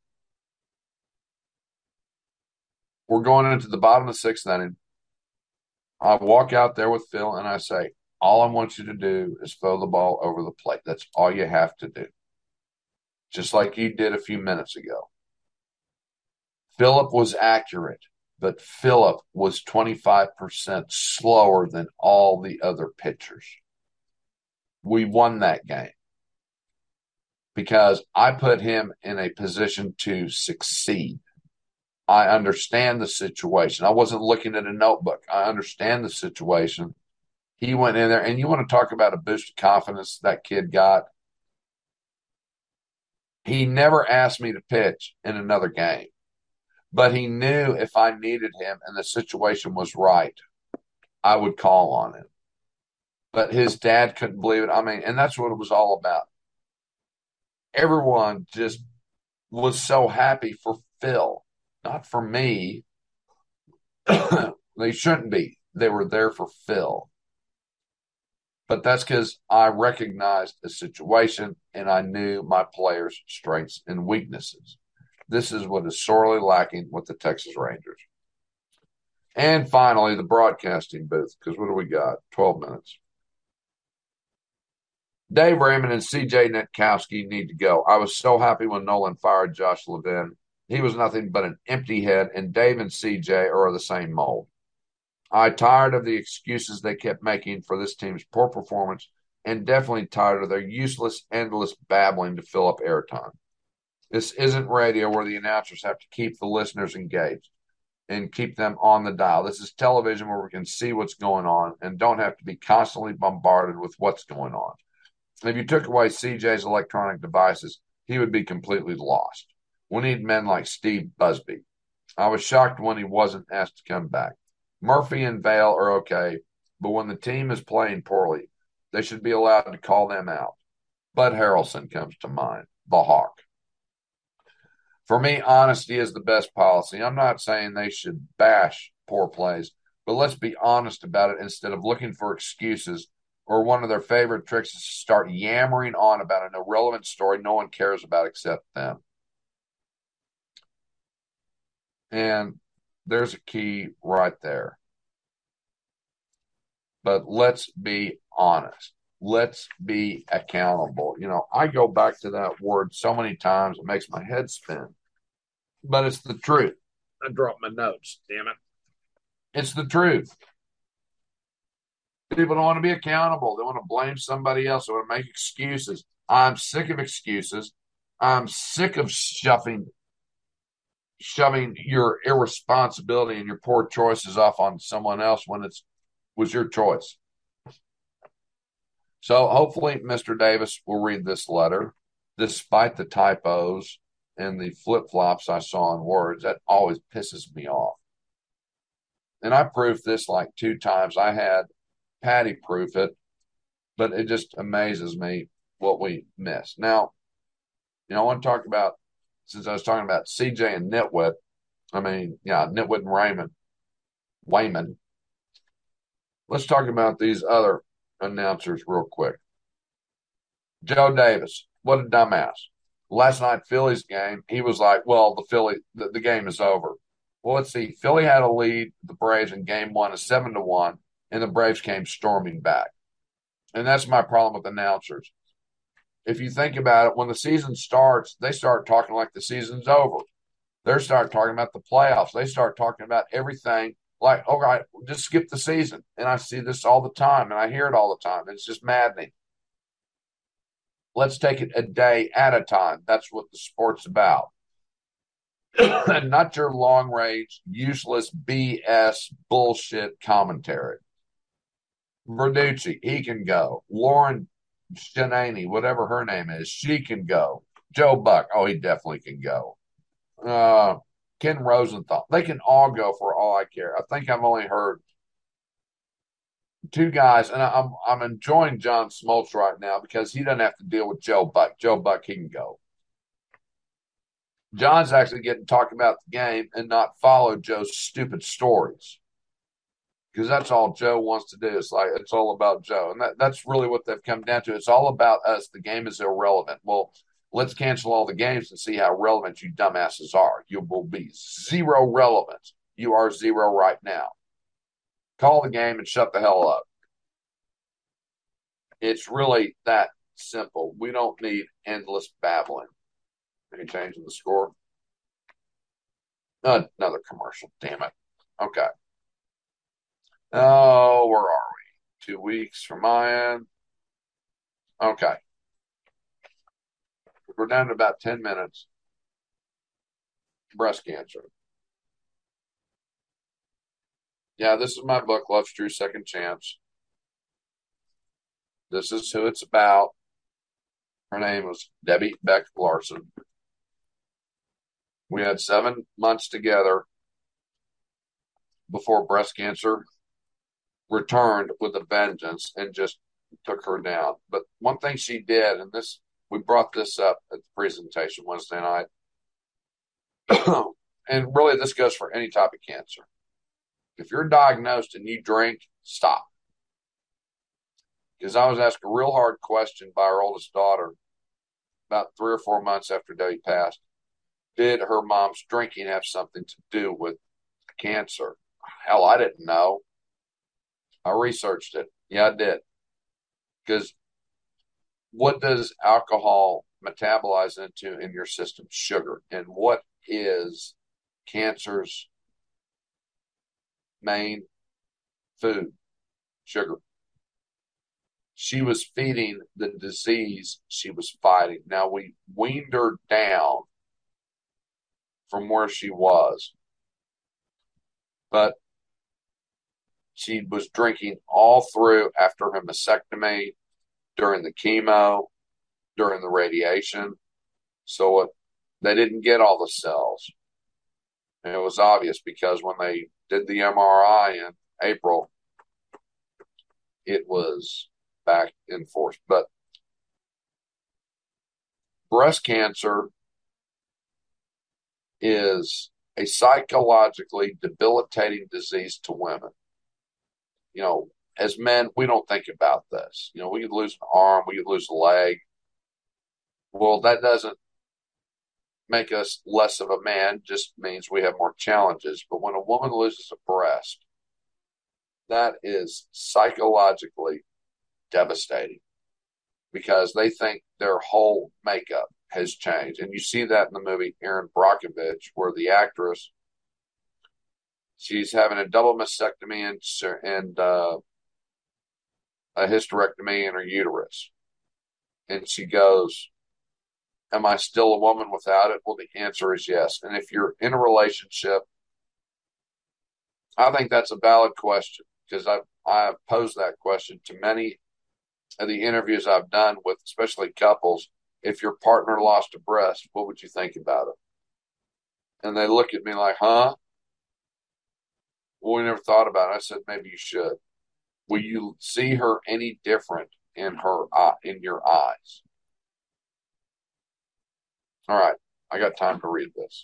We're going into the bottom of the sixth inning. I walk out there with Phil and I say, all I want you to do is throw the ball over the plate. That's all you have to do. Just like you did a few minutes ago. Philip was accurate, but Philip was twenty-five percent slower than all the other pitchers. We won that game because I put him in a position to succeed. I understand the situation. I wasn't looking at a notebook. I understand the situation. He went in there, and you want to talk about a boost of confidence that kid got. He never asked me to pitch in another game. But he knew if I needed him and the situation was right, I would call on him. But his dad couldn't believe it. I mean, and that's what it was all about. Everyone just was so happy for Phil, not for me. They shouldn't be. They were there for Phil. But that's because I recognized the situation and I knew my players' strengths and weaknesses. This is what is sorely lacking with the Texas Rangers. And finally, the broadcasting booth, because what do we got? twelve minutes. Dave Raymond and C J Nitkowski need to go. I was so happy when Nolan fired Josh Levin. He was nothing but an empty head, and Dave and C J are the same mold. I tired of the excuses they kept making for this team's poor performance, and definitely tired of their useless, endless babbling to fill up airtime. This isn't radio where the announcers have to keep the listeners engaged and keep them on the dial. This is television where we can see what's going on and don't have to be constantly bombarded with what's going on. If you took away C J's electronic devices, he would be completely lost. We need men like Steve Busby. I was shocked when he wasn't asked to come back. Murphy and Vale are okay, but when the team is playing poorly, they should be allowed to call them out. Bud Harrelson comes to mind, the Hawk. For me, honesty is the best policy. I'm not saying they should bash poor plays, but let's be honest about it instead of looking for excuses, or one of their favorite tricks is to start yammering on about an irrelevant story no one cares about except them. And there's a key right there. But let's be honest. Let's be accountable. You know, I go back to that word so many times, it makes my head spin. But it's the truth. I dropped my notes, damn it. It's the truth. People don't want to be accountable. They want to blame somebody else. They want to make excuses. I'm sick of excuses. I'm sick of shoving shoving your irresponsibility and your poor choices off on someone else when it was your choice. So hopefully Mister Davis will read this letter, despite the typos and the flip-flops I saw in words. That always pisses me off. And I proofed this like two times. I had Patty proof it, but it just amazes me what we miss. Now, you know, I want to talk about, since I was talking about C J and Nitwit, I mean, yeah, Nitwit and Raymond, Wayman. Let's talk about these other announcers real quick. Joe Davis, what a dumbass. Last night, Phillies game, he was like, well, the Philly, the, the game is over. Well, let's see. Philly had a lead, the Braves in game one, a seven to one, and the Braves came storming back. And that's my problem with announcers. If you think about it, when the season starts, they start talking like the season's over. They start talking about the playoffs. They start talking about everything like, all right, just skip the season. And I see this all the time, and I hear it all the time. It's just maddening. Let's take it a day at a time. That's what the sport's about. And not your long range, useless B S bullshit commentary. Verducci, he can go. Lauren Shanani, whatever her name is, she can go. Joe Buck, oh, he definitely can go. Uh, Ken Rosenthal, they can all go for all I care. I think I've only heard two guys, and I'm I'm enjoying John Smoltz right now because he doesn't have to deal with Joe Buck. Joe Buck, he can go. John's actually getting talked about the game and not follow Joe's stupid stories, because that's all Joe wants to do. It's like it's all about Joe, and that, that's really what they've come down to. It's all about us. The game is irrelevant. Well, let's cancel all the games and see how relevant you dumbasses are. You will be zero relevance. You are zero right now. Call the game and shut the hell up. It's really that simple. We don't need endless babbling. Any change in the score? Uh, another commercial. Damn it. Okay. Oh, where are we? Two weeks from my end. Okay. We're down to about ten minutes. Breast cancer. Yeah, this is my book, Love's True Second Chance. This is who it's about. Her name was Debbie Beck Larson. We had seven months together before breast cancer returned with a vengeance and just took her down. But one thing she did, and this we brought this up at the presentation Wednesday night, and really this goes for any type of cancer. If you're diagnosed and you drink, stop. Because I was asked a real hard question by our oldest daughter about three or four months after Debbie passed. Did her mom's drinking have something to do with cancer? Hell, I didn't know. I researched it. Yeah, I did. Because what does alcohol metabolize into in your system? Sugar. And what is cancer's main food? Sugar. She was feeding the disease she was fighting. Now, we weaned her down from where she was, but she was drinking all through after her mastectomy, during the chemo, during the radiation. So it, they didn't get all the cells. And it was obvious because when they did the M R I in April, it was back in force. But breast cancer is a psychologically debilitating disease to women. You know, as men, we don't think about this. You know, we could lose an arm, we could lose a leg. Well, that doesn't make us less of a man, just means we have more challenges. But when a woman loses a breast, that is psychologically devastating because they think their whole makeup has changed. And you see that in the movie Erin Brockovich, where the actress, she's having a double mastectomy and, and uh, a hysterectomy in her uterus. And she goes, am I still a woman without it? Well, the answer is yes. And if you're in a relationship, I think that's a valid question because I've, I've posed that question to many of the interviews I've done with especially couples. If your partner lost a breast, what would you think about it? And they look at me like, huh? Well, we never thought about it. I said, maybe you should. Will you see her any different in her uh, in your eyes? All right, I got time to read this.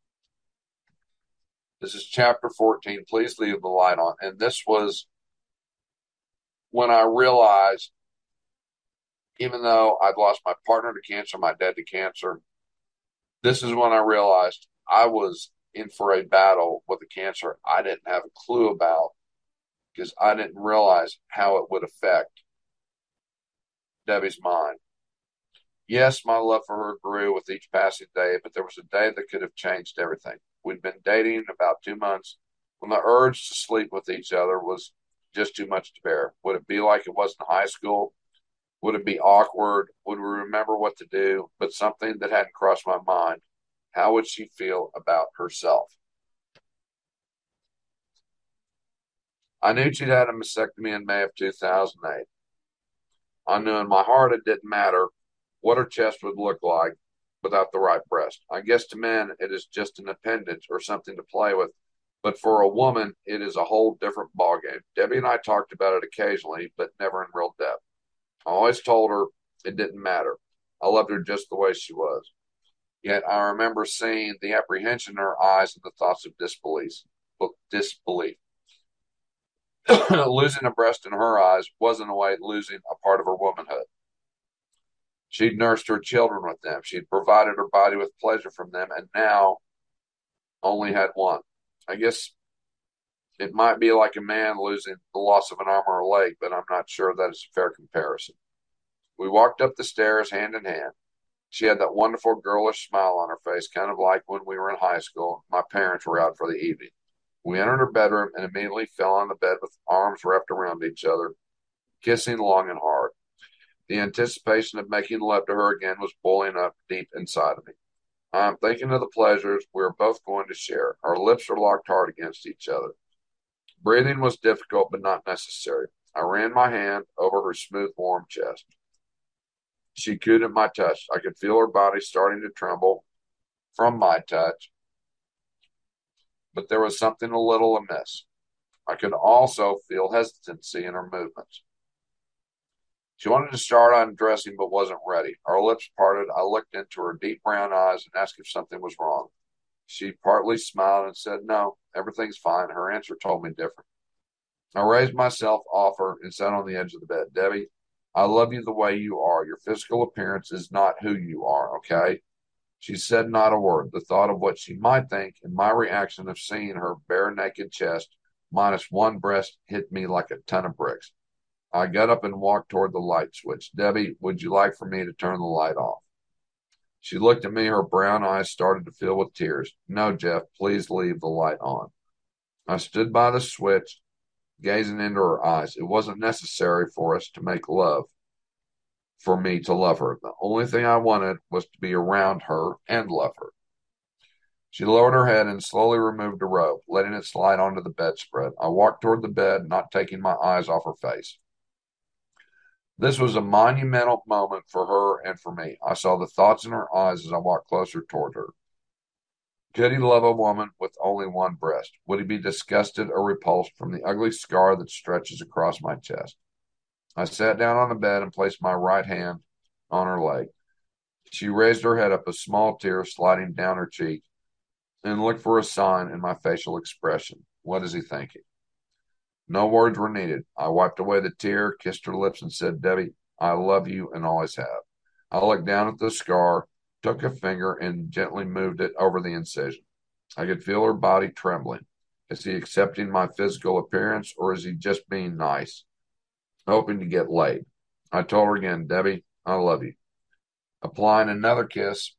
This is chapter fourteen. Please leave the light on. And this was when I realized, even though I'd lost my partner to cancer, my dad to cancer, this is when I realized I was in for a battle with a cancer I didn't have a clue about because I didn't realize how it would affect Debbie's mind. Yes, my love for her grew with each passing day, but there was a day that could have changed everything. We'd been dating about two months when the urge to sleep with each other was just too much to bear. Would it be like it was in high school? Would it be awkward? Would we remember what to do? But something that hadn't crossed my mind. How would she feel about herself? I knew she'd had a mastectomy in May of two thousand eight. I knew in my heart it didn't matter what her chest would look like without the right breast. I guess to men it is just an appendage or something to play with, but for a woman it is a whole different ballgame. Debbie and I talked about it occasionally, but never in real depth. I always told her it didn't matter. I loved her just the way she was. Yet I remember seeing the apprehension in her eyes and the thoughts of disbelief. Disbelief. Losing a breast in her eyes wasn't a way losing a part of her womanhood. She'd nursed her children with them. She'd provided her body with pleasure from them, and now only had one. I guess it might be like a man losing the loss of an arm or a leg, but I'm not sure that is a fair comparison. We walked up the stairs hand in hand. She had that wonderful girlish smile on her face, kind of like when we were in high school. My parents were out for the evening. We entered her bedroom and immediately fell on the bed with arms wrapped around each other, kissing long and hard. The anticipation of making love to her again was boiling up deep inside of me. I'm thinking of the pleasures we are both going to share. Our lips are locked hard against each other. Breathing was difficult, but not necessary. I ran my hand over her smooth, warm chest. She cooed at my touch. I could feel her body starting to tremble from my touch, but there was something a little amiss. I could also feel hesitancy in her movements. She wanted to start undressing but wasn't ready. Our lips parted. I looked into her deep brown eyes and asked if something was wrong. She partly smiled and said, no, everything's fine. Her answer told me different. I raised myself off her and sat on the edge of the bed. Debbie, I love you the way you are. Your physical appearance is not who you are, okay? She said not a word. The thought of what she might think and my reaction of seeing her bare naked chest minus one breast hit me like a ton of bricks. I got up and walked toward the light switch. Debbie, would you like for me to turn the light off? She looked at me. Her brown eyes started to fill with tears. No, Jeff, please leave the light on. I stood by the switch, gazing into her eyes. It wasn't necessary for us to make love, for me to love her. The only thing I wanted was to be around her and love her. She lowered her head and slowly removed the robe, letting it slide onto the bedspread. I walked toward the bed, not taking my eyes off her face. This was a monumental moment for her and for me. I saw the thoughts in her eyes as I walked closer toward her. Could he love a woman with only one breast? Would he be disgusted or repulsed from the ugly scar that stretches across my chest? I sat down on the bed and placed my right hand on her leg. She raised her head up, a small tear sliding down her cheek, and looked for a sign in my facial expression. What is he thinking? No words were needed. I wiped away the tear, kissed her lips, and said, Debbie, I love you and always have. I looked down at the scar, took a finger, and gently moved it over the incision. I could feel her body trembling. Is he accepting my physical appearance, or is he just being nice, hoping to get laid? I told her again, Debbie, I love you. Applying another kiss,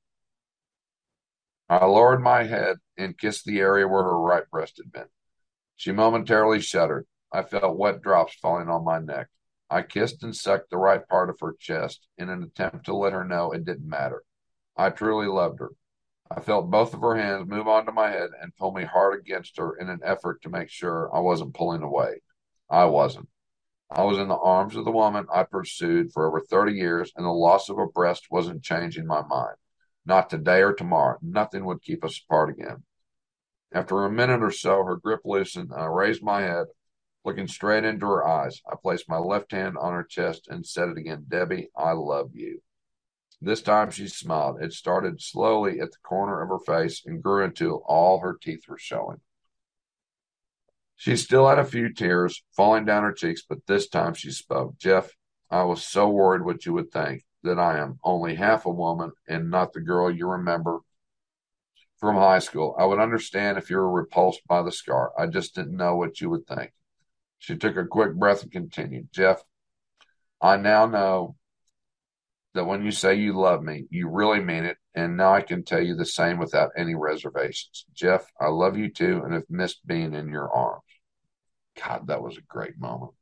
I lowered my head and kissed the area where her right breast had been. She momentarily shuddered. I felt wet drops falling on my neck. I kissed and sucked the right part of her chest in an attempt to let her know it didn't matter. I truly loved her. I felt both of her hands move onto my head and pull me hard against her in an effort to make sure I wasn't pulling away. I wasn't. I was in the arms of the woman I pursued for over thirty years, and the loss of a breast wasn't changing my mind. Not today or tomorrow. Nothing would keep us apart again. After a minute or so, her grip loosened, and I raised my head, looking straight into her eyes. I placed my left hand on her chest and said it again, Debbie, I love you. This time she smiled. It started slowly at the corner of her face and grew until all her teeth were showing. She still had a few tears falling down her cheeks, but this time she spoke. Jeff, I was so worried what you would think, that I am only half a woman and not the girl you remember from high school. I would understand if you were repulsed by the scar. I just didn't know what you would think. She took a quick breath and continued. Jeff, I now know that when you say you love me, you really mean it, and now I can tell you the same without any reservations. Jeff, I love you too and have missed being in your arms. God, that was a great moment.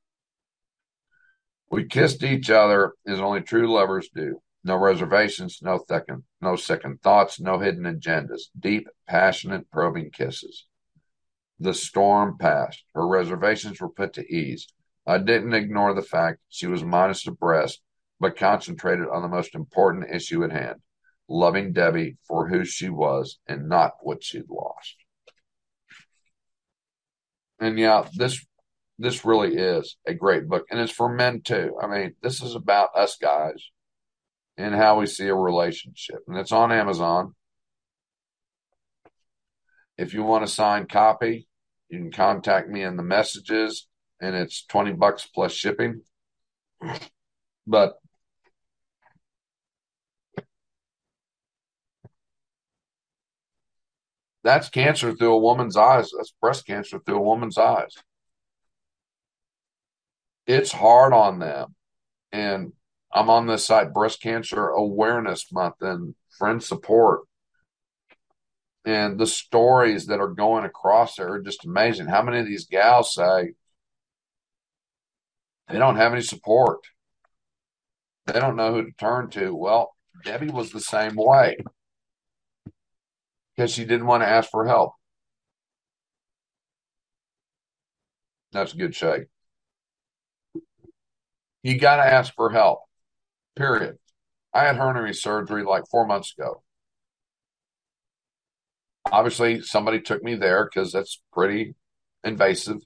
We kissed each other as only true lovers do. No reservations, no second, no second thoughts, no hidden agendas. Deep, passionate, probing kisses. The storm passed. Her reservations were put to ease. I didn't ignore the fact she was minus a breast, but concentrated on the most important issue at hand, loving Debbie for who she was and not what she'd lost. And yeah, this this really is a great book, and it's for men too. I mean, this is about us guys and how we see a relationship, and it's on Amazon. If you want a signed copy, you can contact me in the messages, and it's twenty bucks plus shipping. But that's cancer through a woman's eyes. That's breast cancer through a woman's eyes. It's hard on them. And I'm on this site, Breast Cancer Awareness Month and Friend Support. And the stories that are going across there are just amazing. How many of these gals say they don't have any support? They don't know who to turn to. Well, Debbie was the same way because she didn't want to ask for help. That's a good shake. You got to ask for help, period. I had hernia surgery like four months ago. Obviously, somebody took me there because that's pretty invasive.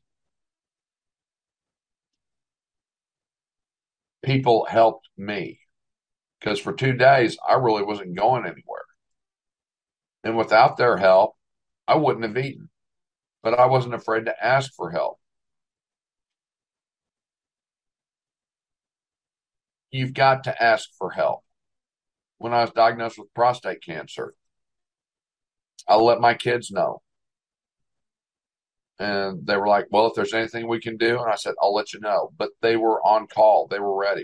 People helped me because for two days, I really wasn't going anywhere. And without their help, I wouldn't have eaten, but I wasn't afraid to ask for help. You've got to ask for help. When I was diagnosed with prostate cancer, I let my kids know. And they were like, well, if there's anything we can do, and I said, I'll let you know. But they were on call, they were ready.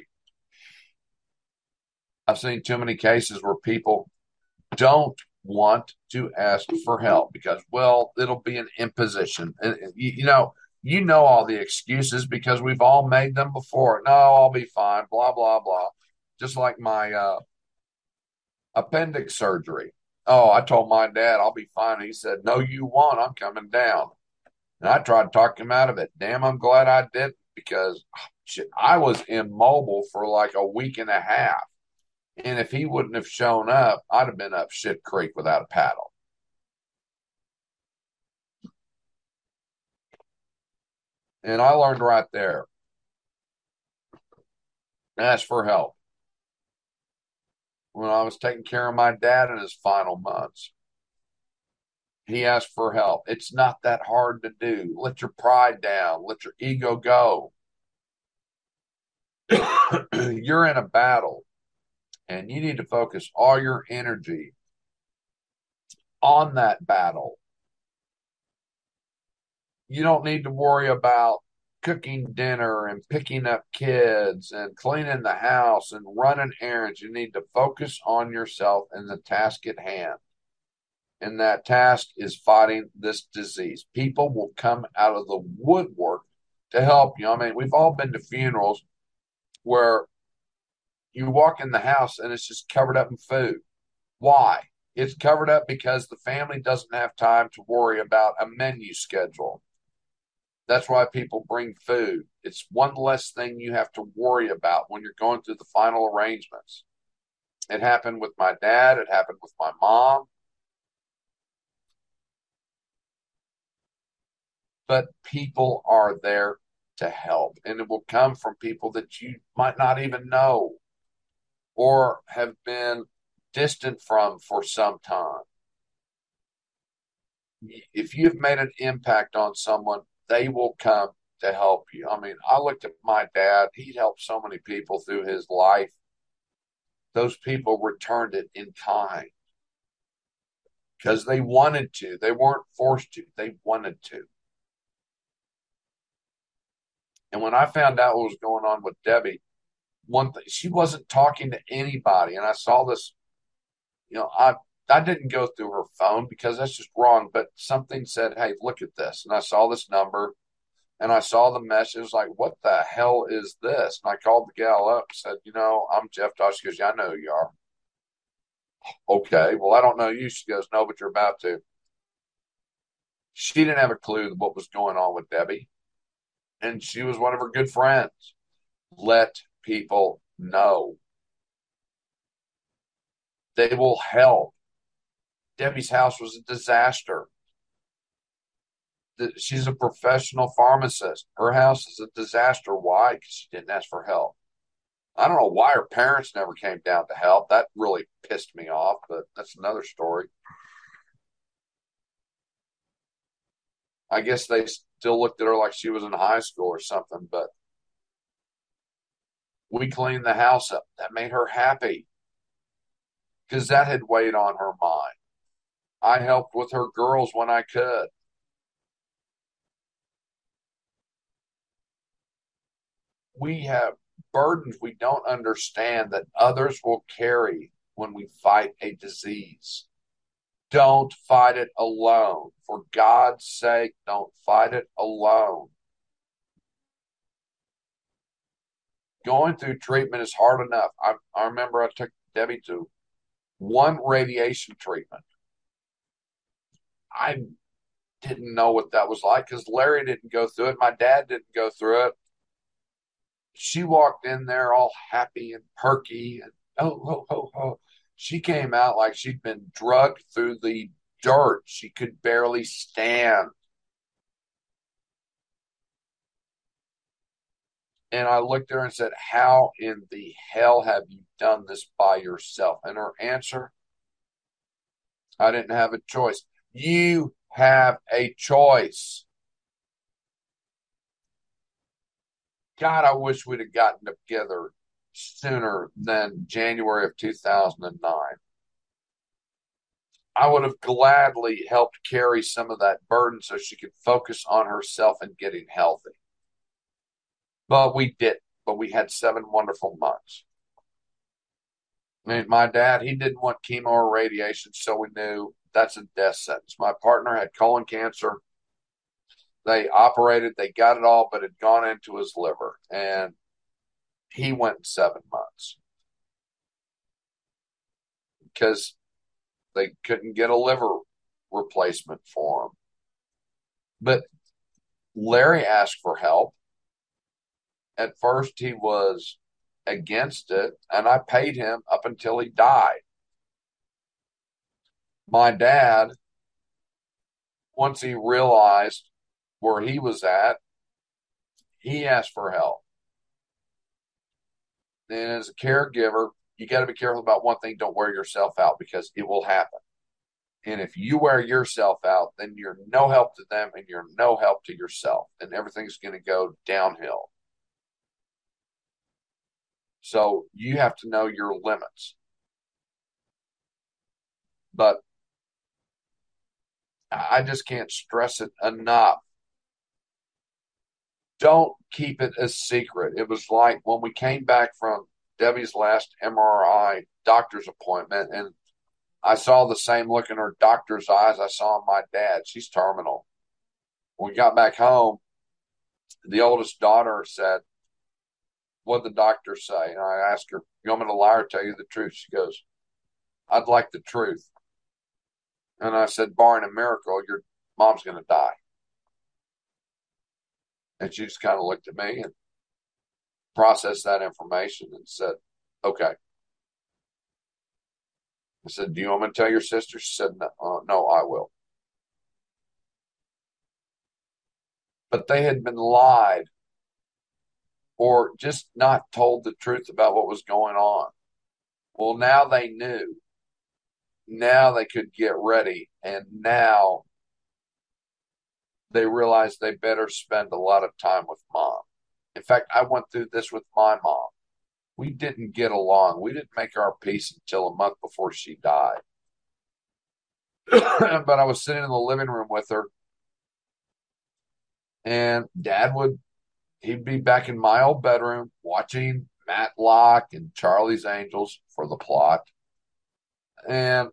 I've seen too many cases where people don't want to ask for help because, well, it'll be an imposition. And, you, you know, you know all the excuses because we've all made them before. No, I'll be fine, blah, blah, blah. Just like my uh, appendix surgery. Oh, I told my dad I'll be fine. He said, no, you won't. I'm coming down. And I tried to talk him out of it. Damn, I'm glad I didn't because shit, I was immobile for like a week and a half. And if he wouldn't have shown up, I'd have been up shit creek without a paddle. And I learned right there, ask for help. When I was taking care of my dad in his final months, he asked for help. It's not that hard to do. Let your pride down, let your ego go. You're in a battle and you need to focus all your energy on that battle. You don't need to worry about cooking dinner and picking up kids and cleaning the house and running errands. You need to focus on yourself and the task at hand. And that task is fighting this disease. People will come out of the woodwork to help you. I mean, we've all been to funerals where you walk in the house and it's just covered up in food. Why? It's covered up because the family doesn't have time to worry about a menu schedule. That's why people bring food. It's one less thing you have to worry about when you're going through the final arrangements. It happened with my dad. It happened with my mom. But people are there to help, and it will come from people that you might not even know or have been distant from for some time. If you've made an impact on someone, they will come to help you. I mean, I looked at my dad, he'd helped so many people through his life. Those people returned it in kind because they wanted to. They weren't forced to, they wanted to. And when I found out what was going on with Debbie, one thing, she wasn't talking to anybody. And I saw this, you know, I I didn't go through her phone because that's just wrong, but something said, "Hey, look at this." And I saw this number and I saw the message. It was like, what the hell is this? And I called the gal up and said, you know, I'm Jeff Dodge. She goes, yeah, I know who you are. Okay, well, I don't know you. She goes, no, but you're about to. She didn't have a clue what was going on with Debbie. And she was one of her good friends. Let people know. They will help. Debbie's house was a disaster. She's a professional pharmacist. Her house is a disaster. Why? Because she didn't ask for help. I don't know why her parents never came down to help. That really pissed me off, but that's another story. I guess they still looked at her like she was in high school or something, but we cleaned the house up. That made her happy because that had weighed on her mind. I helped with her girls when I could. We have burdens we don't understand that others will carry when we fight a disease. Don't fight it alone. For God's sake, don't fight it alone. Going through treatment is hard enough. I, I remember I took Debbie to one radiation treatment. I didn't know what that was like because Larry didn't go through it. My dad didn't go through it. She walked in there all happy and perky and oh, oh, oh, oh. She came out like she'd been drugged through the dirt. She could barely stand. And I looked at her and said, how in the hell have you done this by yourself? And her answer, I didn't have a choice. You have a choice. God, I wish we'd have gotten together sooner than January of two thousand nine. I would have gladly helped carry some of that burden so she could focus on herself and getting healthy. But we didn't. But we had seven wonderful months. I mean, my dad, he didn't want chemo or radiation, so we knew that's a death sentence. My partner had colon cancer. They operated, they got it all, but it had gone into his liver. And he went seven months because they couldn't get a liver replacement for him. But Larry asked for help. At first, he was against it, and I paid him up until he died. My dad, once he realized where he was at, he asked for help. And as a caregiver, you got to be careful about one thing. Don't wear yourself out because it will happen. And if you wear yourself out, then you're no help to them and you're no help to yourself. And everything's going to go downhill. So you have to know your limits. But I just can't stress it enough. Don't keep it a secret. It was like when we came back from Debbie's last M R I doctor's appointment, and I saw the same look in her doctor's eyes I saw in my dad. She's terminal. When we got back home, the oldest daughter said, "What'd the doctor say?" And I asked her, "You want me to lie or tell you the truth?" She goes, "I'd like the truth." And I said, "Barring a miracle, your mom's going to die." And she just kind of looked at me and processed that information and said, "Okay." I said, "Do you want me to tell your sister?" She said, "No, uh, no, I will." But they had been lied or just not told the truth about what was going on. Well, now they knew. Now they could get ready. And now they realized they better spend a lot of time with mom. In fact, I went through this with my mom. We didn't get along. We didn't make our peace until a month before she died. But I was sitting in the living room with her, and dad would, he'd be back in my old bedroom watching Matlock and Charlie's Angels for the plot. And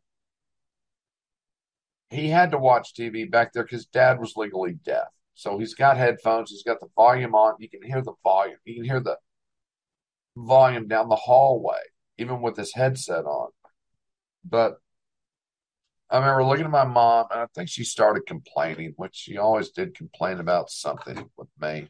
he had to watch T V back there because dad was legally deaf. So he's got headphones, he's got the volume on. You can hear the volume. You can hear the volume down the hallway, even with his headset on. But I remember looking at my mom, and I think she started complaining, which she always did complain about something with me.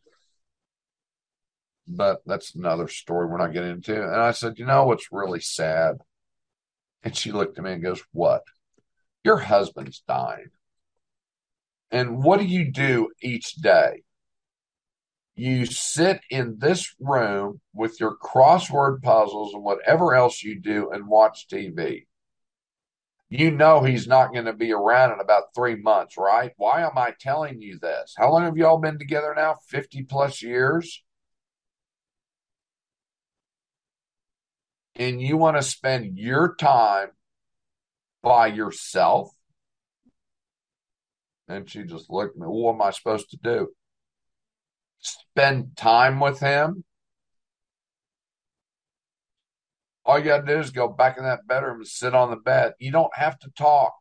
But that's another story we're not getting into. And I said, "You know what's really sad?" And she looked at me and goes, "What?" "Your husband's dying. And what do you do each day? You sit in this room with your crossword puzzles and whatever else you do and watch T V. You know he's not going to be around in about three months, right? Why am I telling you this? How long have y'all been together now? fifty plus years? And you want to spend your time by yourself?" And she just looked at me. "What am I supposed to do? Spend time with him? All you got to do is go back in that bedroom and sit on the bed. You don't have to talk.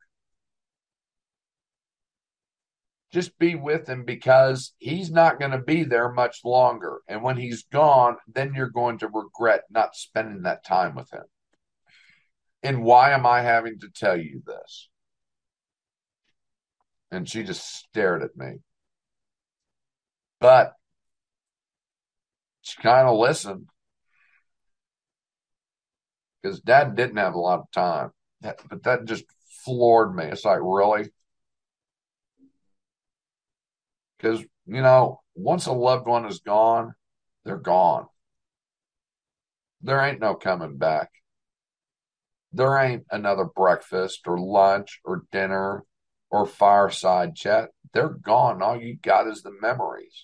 Just be with him because he's not going to be there much longer. And when he's gone, then you're going to regret not spending that time with him." And why am I having to tell you this? And she just stared at me. But she kind of listened because dad didn't have a lot of time. But that just floored me. It's like, really? Because, you know, once a loved one is gone, they're gone. There ain't no coming back. There ain't another breakfast or lunch or dinner or fireside chat. They're gone. All you got is the memories.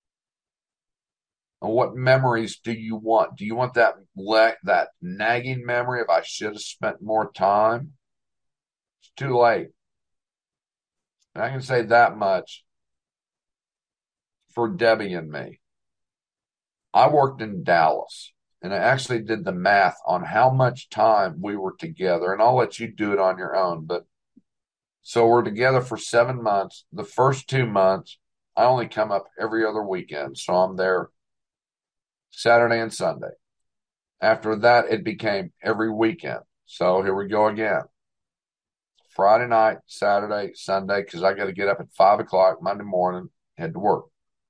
And what memories do you want? Do you want that le- that nagging memory of "I should have spent more time"? It's too late. And I can say that much for Debbie and me. I worked in Dallas, and I actually did the math on how much time we were together. And I'll let you do it on your own. But so we're together for seven months. The first two months, I only come up every other weekend. So I'm there Saturday and Sunday. After that, it became every weekend. So here we go again. Friday night, Saturday, Sunday, because I got to get up at five o'clock Monday morning, head to work.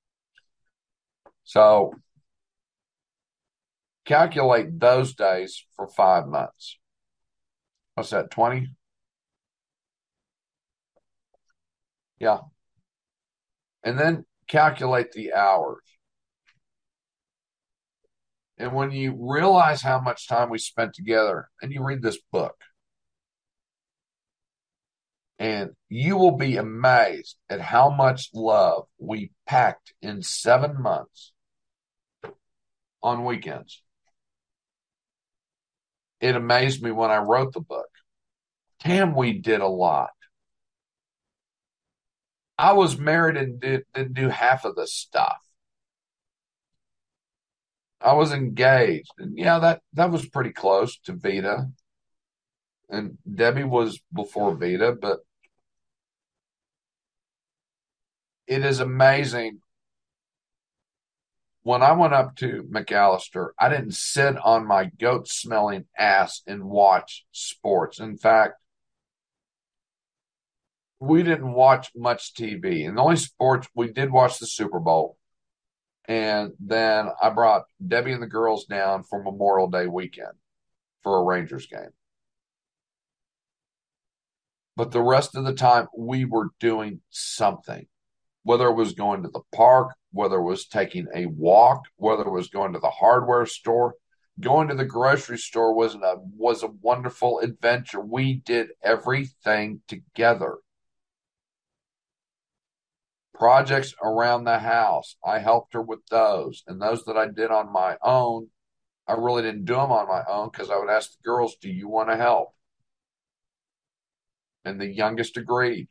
So calculate those days for five months. What's that, twenty? Yeah. And then calculate the hours. And when you realize how much time we spent together and you read this book, and you will be amazed at how much love we packed in seven months on weekends. It amazed me when I wrote the book. Damn, we did a lot. I was married and did, didn't do half of this stuff. I was engaged, and yeah, that that was pretty close to Vita, and Debbie was before Vita, but it is amazing. When I went up to McAllister, I didn't sit on my goat smelling ass and watch sports. In fact, we didn't watch much T V. And the only sports we did watch the Super Bowl. And then I brought Debbie and the girls down for Memorial Day weekend for a Rangers game. But the rest of the time, we were doing something, whether it was going to the park, whether it was taking a walk, whether it was going to the hardware store. Going to the grocery store was a was a wonderful adventure. We did everything together. Projects around the house, I helped her with those. And those that I did on my own, I really didn't do them on my own because I would ask the girls, do you want to help? And the youngest agreed.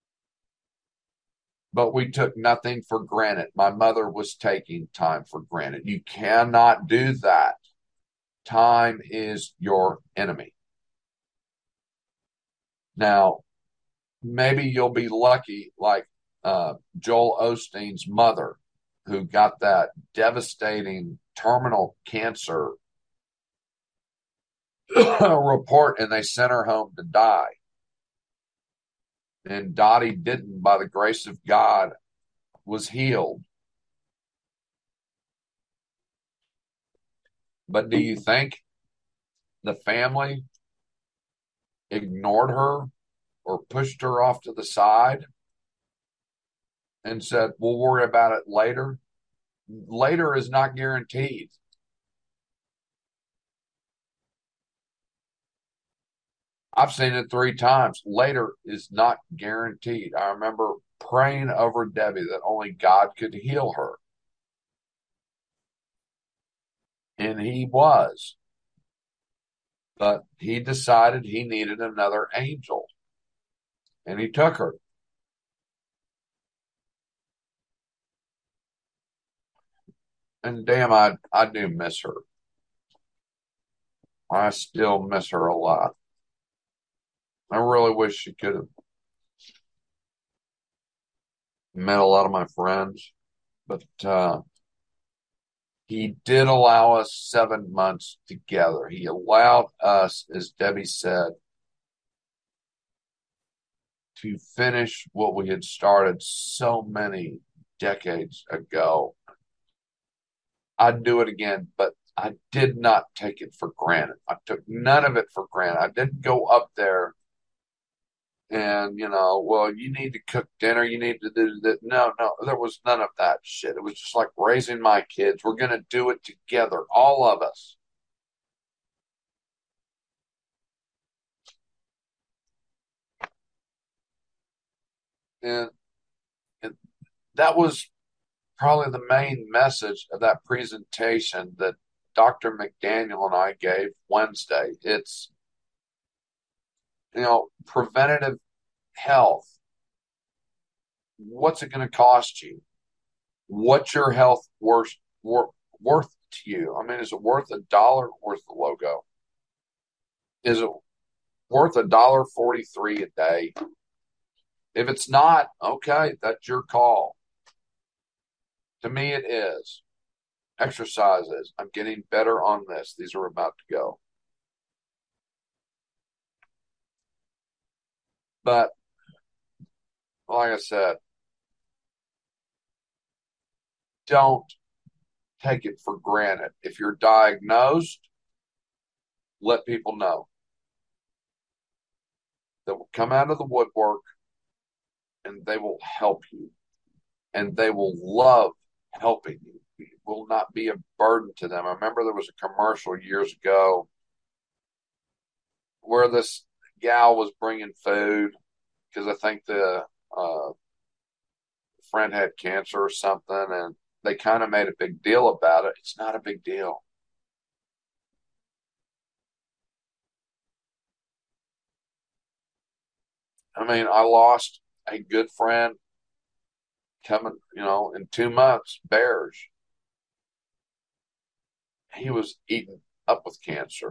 But we took nothing for granted. My mother was taking time for granted. You cannot do that. Time is your enemy. Now, maybe you'll be lucky, like uh, Joel Osteen's mother, who got that devastating terminal cancer report and they sent her home to die. And Dottie didn't, by the grace of God, was healed. But do you think the family ignored her or pushed her off to the side and said, we'll worry about it later? Later is not guaranteed. I've seen it three times. Later is not guaranteed. I remember praying over Debbie that only God could heal her. And he was. But he decided he needed another angel. And he took her. And damn, I, I do miss her. I still miss her a lot. I really wish she could have met a lot of my friends. But uh, he did allow us seven months together. He allowed us, as Debbie said, to finish what we had started so many decades ago. I'd do it again, but I did not take it for granted. I took none of it for granted. I didn't go up there and, you know, well, you need to cook dinner. You need to do that. No, no, there was none of that shit. It was just like raising my kids. We're going to do it together, all of us. And, and that was probably the main message of that presentation that Doctor McDaniel and I gave Wednesday. It's, you know, preventative health. What's it going to cost you? What's your health worth, worth, worth to you? I mean, is it worth a dollar or worth the logo? Is it worth a dollar forty-three a day? If it's not, okay, that's your call. To me, it is. Exercises. I'm getting better on this. These are about to go. But like I said, don't take it for granted. If you're diagnosed, let people know. They will come out of the woodwork and they will help you. And they will love helping you. will not be a burden to them. I remember there was a commercial years ago where this gal was bringing food because I think the uh, friend had cancer or something, and they kind of made a big deal about it. It's not a big deal. I mean, I lost a good friend coming, you know, in two months, bears. He was eaten up with cancer.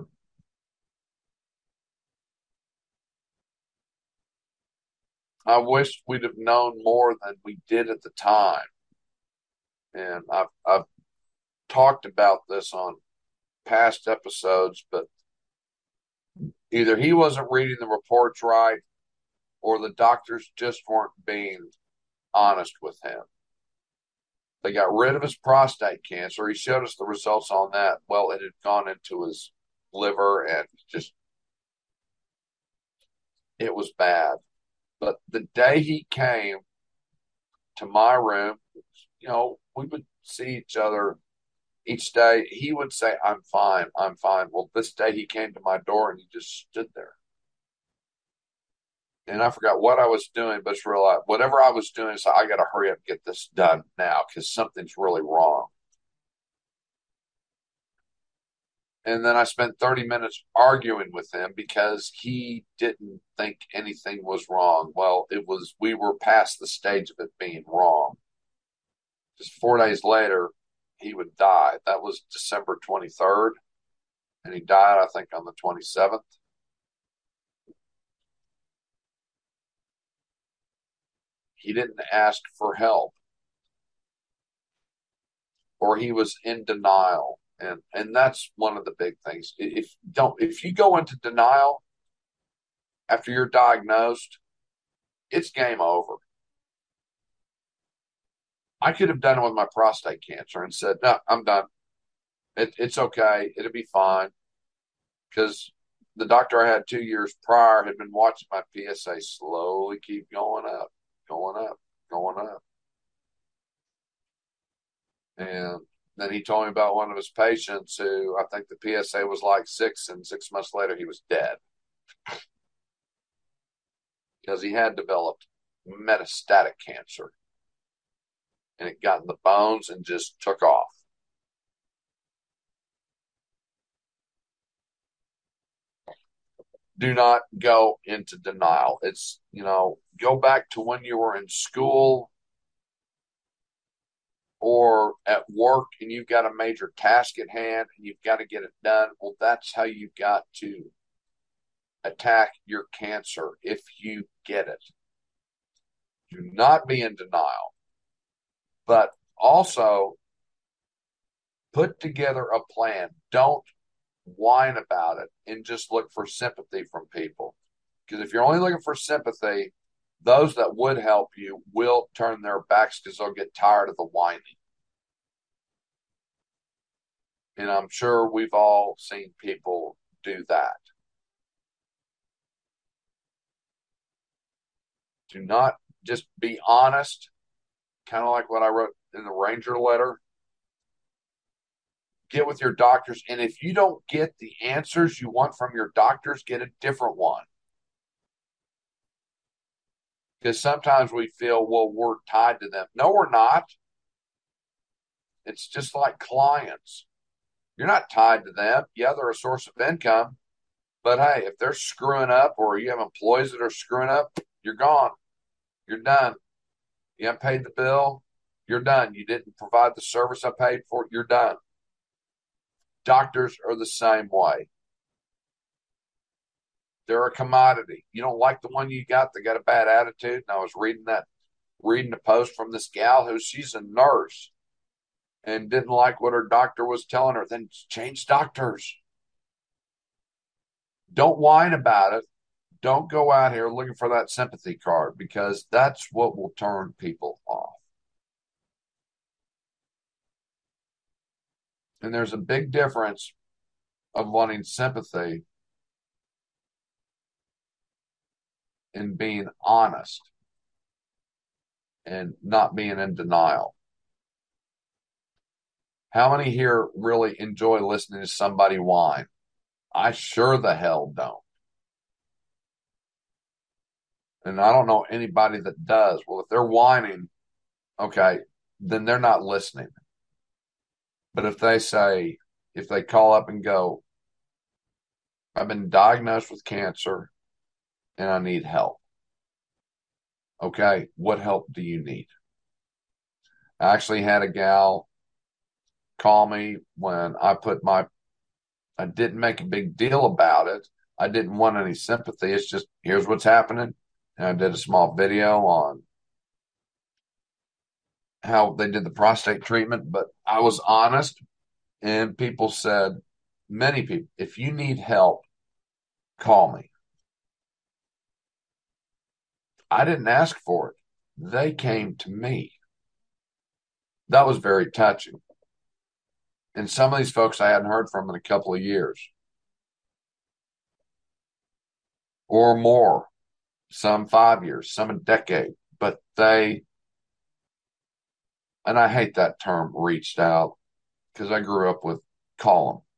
I wish we'd have known more than we did at the time. And I've, I've talked about this on past episodes, but either he wasn't reading the reports right or the doctors just weren't being honest with him. They got rid of his prostate cancer. He showed us the results on that. Well, it had gone into his liver and just, it was bad. But the day he came to my room, you know, we would see each other each day. He would say, I'm fine, I'm fine. Well, this day he came to my door and he just stood there. And I forgot what I was doing, but it's real. Whatever I was doing, so I got to hurry up and get this done now because something's really wrong. And then I spent thirty minutes arguing with him because he didn't think anything was wrong. Well, it was, we were past the stage of it being wrong. Just four days later, he would die. That was December twenty-third. And he died, I think, on the twenty-seventh. He didn't ask for help, or he was in denial. And and that's one of the big things. If don't if you go into denial after you're diagnosed, it's game over. I could have done it with my prostate cancer and said, no, I'm done. It, it's okay. It'll be fine. Because the doctor I had two years prior had been watching my P S A slowly keep going up, going up, going up. And then he told me about one of his patients who I think the P S A was like six, and six months later he was dead because he had developed metastatic cancer and it got in the bones and just took off. Do not go into denial. It's, you know, go back to when you were in school or at work and you've got a major task at hand and you've got to get it done. Well, that's how you've got to attack your cancer if you get it. Do not be in denial, but also put together a plan. Don't whine about it and just look for sympathy from people. Because if you're only looking for sympathy, those that would help you will turn their backs because they'll get tired of the whining. And I'm sure we've all seen people do that. Do not just be honest, kind of like what I wrote in the Ranger letter. Get with your doctors. And if you don't get the answers you want from your doctors, get a different one. Because sometimes we feel, well, we're tied to them. No, we're not. It's just like clients. You're not tied to them. Yeah, they're a source of income. But hey, if they're screwing up or you have employees that are screwing up, you're gone. You're done. You haven't paid the bill. You're done. You didn't provide the service I paid for. You're done. Doctors are the same way. They're a commodity. You don't like the one you got, they got a bad attitude. And I was reading that, reading a post from this gal who she's a nurse and didn't like what her doctor was telling her. Then change doctors. Don't whine about it. Don't go out here looking for that sympathy card because that's what will turn people off. And there's a big difference of wanting sympathy and being honest and not being in denial. How many here really enjoy listening to somebody whine? I sure the hell don't. And I don't know anybody that does. Well, if they're whining, okay, then they're not listening. But if they say, if they call up and go, I've been diagnosed with cancer and I need help. Okay, what help do you need? I actually had a gal call me when I put my, I didn't make a big deal about it. I didn't want any sympathy. It's just, here's what's happening. And I did a small video on how they did the prostate treatment, but I was honest and people said, many people, if you need help, call me. I didn't ask for it. They came to me. That was very touching. And some of these folks I hadn't heard from in a couple of years or more, some five years, some a decade, but they, and I hate that term, reached out, because I grew up with call them.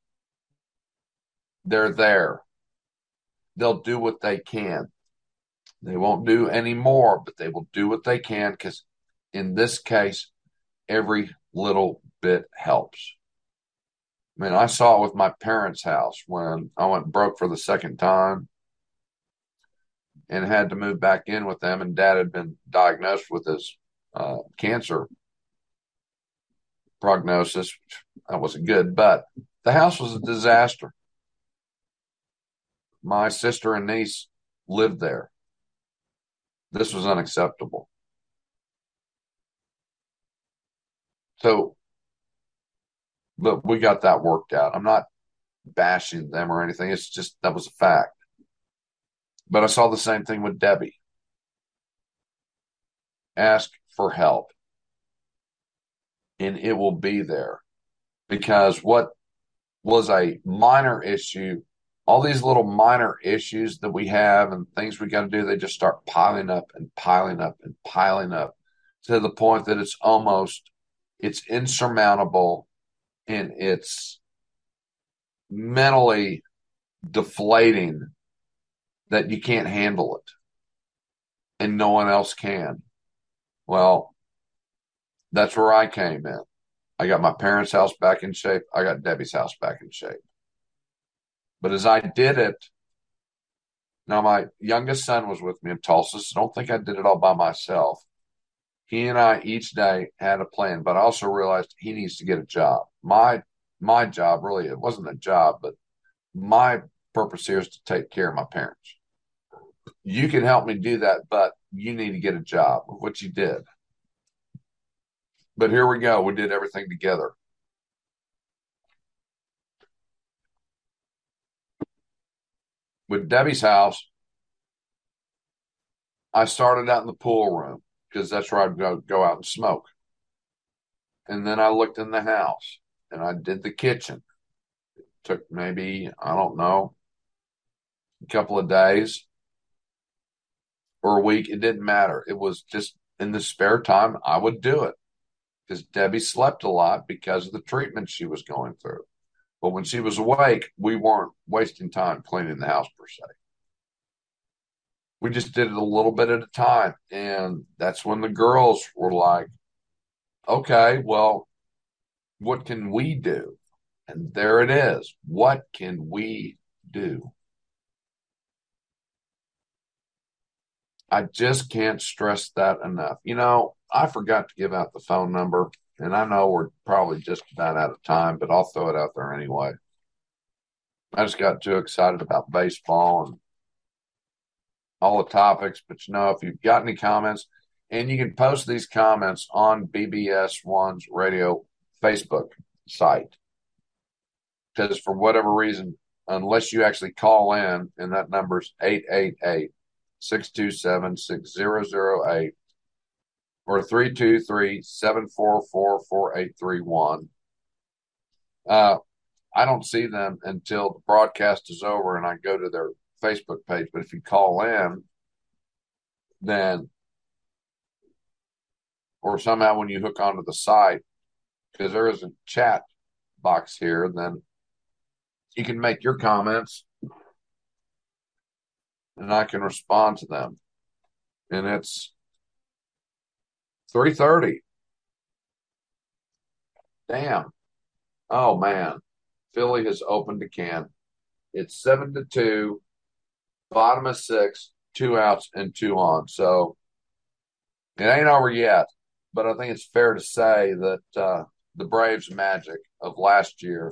They're there. They'll do what they can. They won't do any more, but they will do what they can, because in this case, every little bit helps. I mean, I saw it with my parents' house when I went broke for the second time and had to move back in with them. And dad had been diagnosed with this uh, cancer prognosis. That wasn't good, but the house was a disaster. My sister and niece lived there. This was unacceptable. So, but we got that worked out. I'm not bashing them or anything. It's just that was a fact. But I saw the same thing with Debbie. Ask for help and it will be there, because what was a minor issue, all these little minor issues that we have and things we got to do, they just start piling up and piling up and piling up to the point that it's almost, it's insurmountable and it's mentally deflating that you can't handle it and no one else can. Well, that's where I came in. I got my parents' house back in shape. I got Debbie's house back in shape. But as I did it, now my youngest son was with me in Tulsa, so I don't think I did it all by myself. He and I each day had a plan, but I also realized he needs to get a job. My my job, really, it wasn't a job, but my purpose here is to take care of my parents. You can help me do that, but you need to get a job, which you did. But here we go. We did everything together. With Debbie's house, I started out in the pool room because that's where I'd go, go out and smoke. And then I looked in the house and I did the kitchen. It took maybe, I don't know, a couple of days or a week. It didn't matter. It was just in the spare time, I would do it because Debbie slept a lot because of the treatment she was going through. But when she was awake, we weren't wasting time cleaning the house per se. We just did it a little bit at a time. And that's when the girls were like, okay, well, what can we do? And there it is. What can we do? I just can't stress that enough. You know, I forgot to give out the phone number, and I know we're probably just about out of time, but I'll throw it out there anyway. I just got too excited about baseball and all the topics, but you know, if you've got any comments, and you can post these comments on B B S One's radio Facebook site, because for whatever reason, unless you actually call in, and that number's eight eight eight, six two seven, six zero zero eight or three two three, seven four four, four eight three one. Uh, I don't see them until the broadcast is over and I go to their Facebook page. But if you call in, then, or somehow when you hook onto the site, because there is a chat box here, then you can make your comments and I can respond to them. And it's three thirty. Damn. Oh man. Philly has opened a can. It's seven to two, bottom of six, two outs and two on. So it ain't over yet, but I think it's fair to say that uh, the Braves magic of last year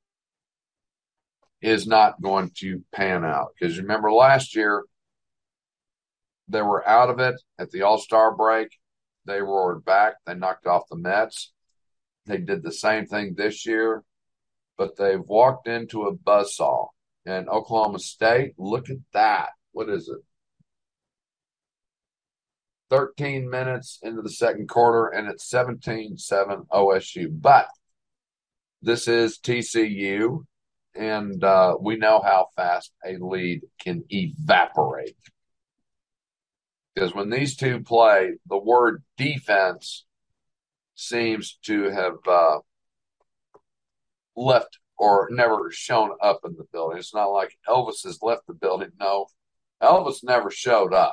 is not going to pan out. Because remember last year, they were out of it at the All-Star break. They roared back. They knocked off the Mets. They did the same thing this year, but they've walked into a buzzsaw. And Oklahoma State, look at that. What is it? thirteen minutes into the second quarter, and it's seventeen seven O S U. But this is T C U, and uh, we know how fast a lead can evaporate. Because when these two play, the word defense seems to have uh, left or never shown up in the building. It's not like Elvis has left the building. No, Elvis never showed up.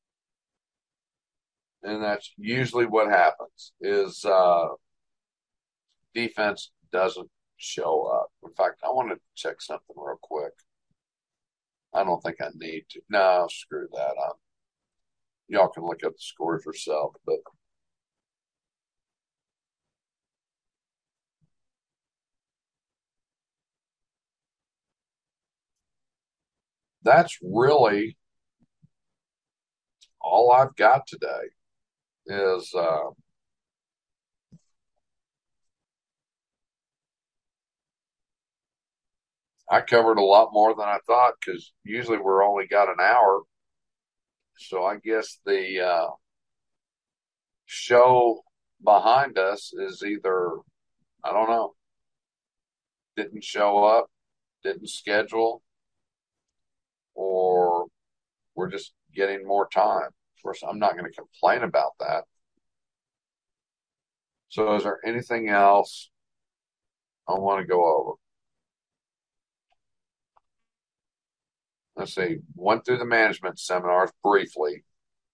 And that's usually what happens is uh, defense doesn't show up. In fact, I want to check something real quick. I don't think I need to. No, screw that. I'm, y'all can look up the scores yourself, but that's really all I've got today is uh, I covered a lot more than I thought because usually we're only got an hour. So I guess the uh, show behind us is either, I don't know, didn't show up, didn't schedule, or we're just getting more time. Of course, I'm not going to complain about that. So is there anything else I want to go over? Let's see. Went through the management seminars briefly.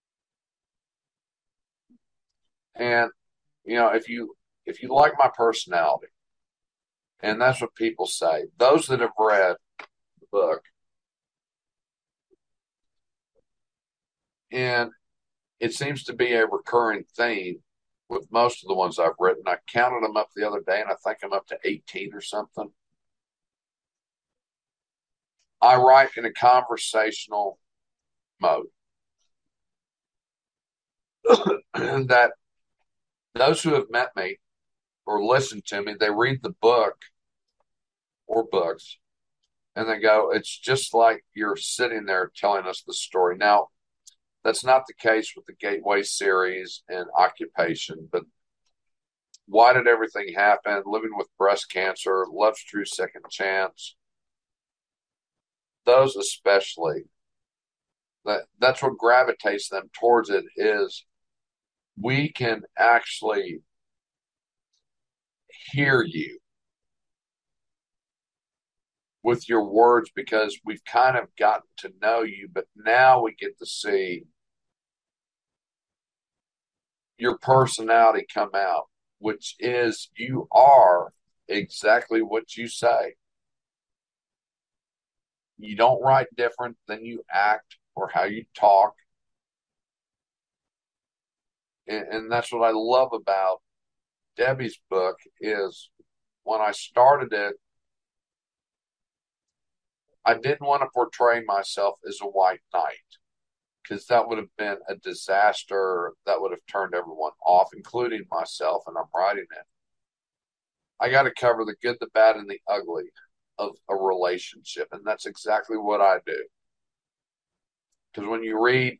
And, you know, if you if you like my personality, and that's what people say, those that have read the book, and it seems to be a recurring theme with most of the ones I've written. I counted them up the other day, and I think I'm up to eighteen or something. I write in a conversational mode. That those who have met me or listened to me, they read the book or books, and they go, it's just like you're sitting there telling us the story. Now, that's not the case with the Gateway series and Occupation, but Why Did Everything Happen? Living with Breast Cancer, Love's True Second Chance. Those especially, that that's what gravitates them towards it is we can actually hear you with your words because we've kind of gotten to know you, but now we get to see your personality come out, which is you are exactly what you say. You don't write different than you act or how you talk. And, and that's what I love about Debbie's book is when I started it, I didn't want to portray myself as a white knight because that would have been a disaster. That would have turned everyone off, including myself, and I'm writing it. I got to cover the good, the bad, and the ugly of a relationship, and that's exactly what I do. Because when you read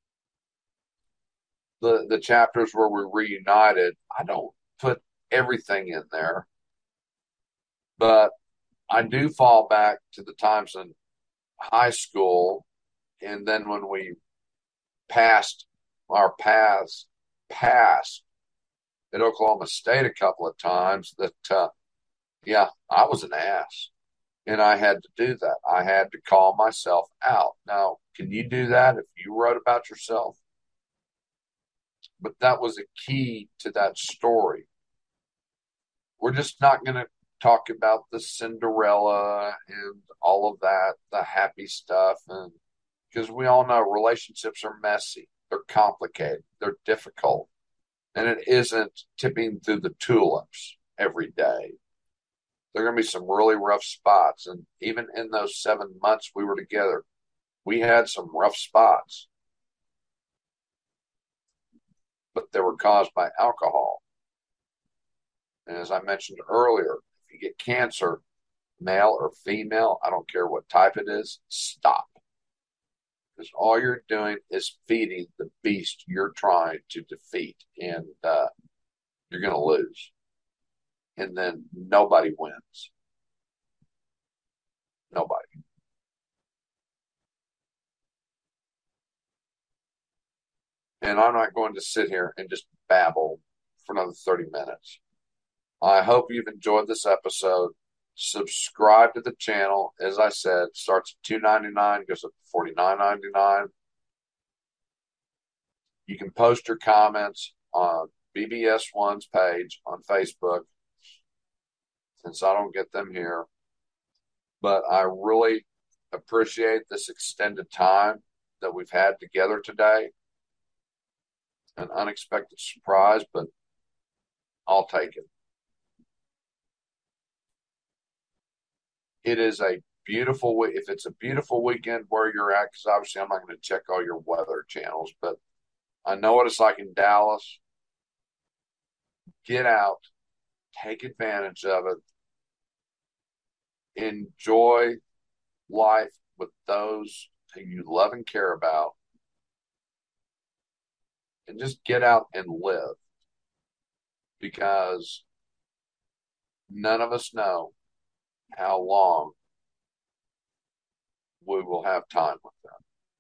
the the chapters where we're reunited, I don't put everything in there, but I do fall back to the times in high school, and then when we passed our paths, passed at Oklahoma State a couple of times that, uh, yeah, I was an ass. And I had to do that. I had to call myself out. Now, can you do that if you wrote about yourself? But that was a key to that story. We're just not going to talk about the Cinderella and all of that, the happy stuff. And because we all know relationships are messy, they're complicated, they're difficult. And it isn't tipping through the tulips every day. There are going to be some really rough spots. And even in those seven months we were together, we had some rough spots. But they were caused by alcohol. And as I mentioned earlier, if you get cancer, male or female, I don't care what type it is, stop. Because all you're doing is feeding the beast you're trying to defeat. And uh, you're going to lose. And then nobody wins. Nobody. And I'm not going to sit here and just babble for another thirty minutes. I hope you've enjoyed this episode. Subscribe to the channel. As I said, starts at two ninety-nine, goes up to forty-nine ninety-nine. You can post your comments on B B S one's page on Facebook, since I don't get them here. But I really appreciate this extended time that we've had together today. An unexpected surprise, but I'll take it. It is a beautiful week. If it's a beautiful weekend where you're at, because obviously I'm not going to check all your weather channels, but I know what it's like in Dallas. Get out, take advantage of it, enjoy life with those who you love and care about, and just get out and live, because none of us know how long we will have time with them.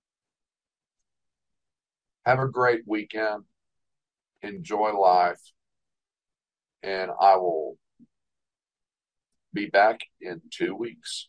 Have a great weekend. Enjoy life. And I will be back in two weeks.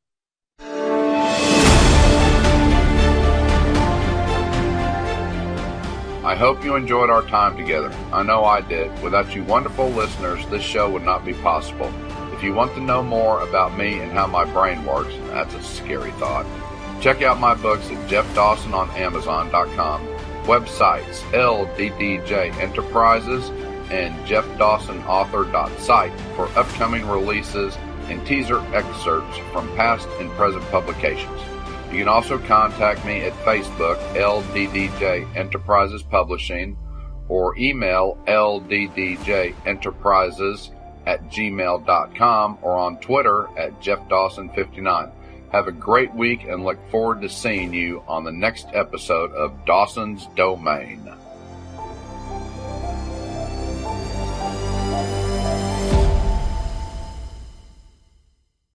I hope you enjoyed our time together. I know I did. Without you wonderful listeners, this show would not be possible. If you want to know more about me and how my brain works, that's a scary thought, check out my books at Jeff Dawson on Amazon dot com, websites L D D J Enterprises and Jeff Dawson Author dot site for upcoming releases and teaser excerpts from past and present publications. You can also contact me at Facebook, L D D J Enterprises Publishing, or email L D D J Enterprises at gmail dot com, or on Twitter at Jeff Dawson fifty-nine. Have a great week and look forward to seeing you on the next episode of Dawson's Domain.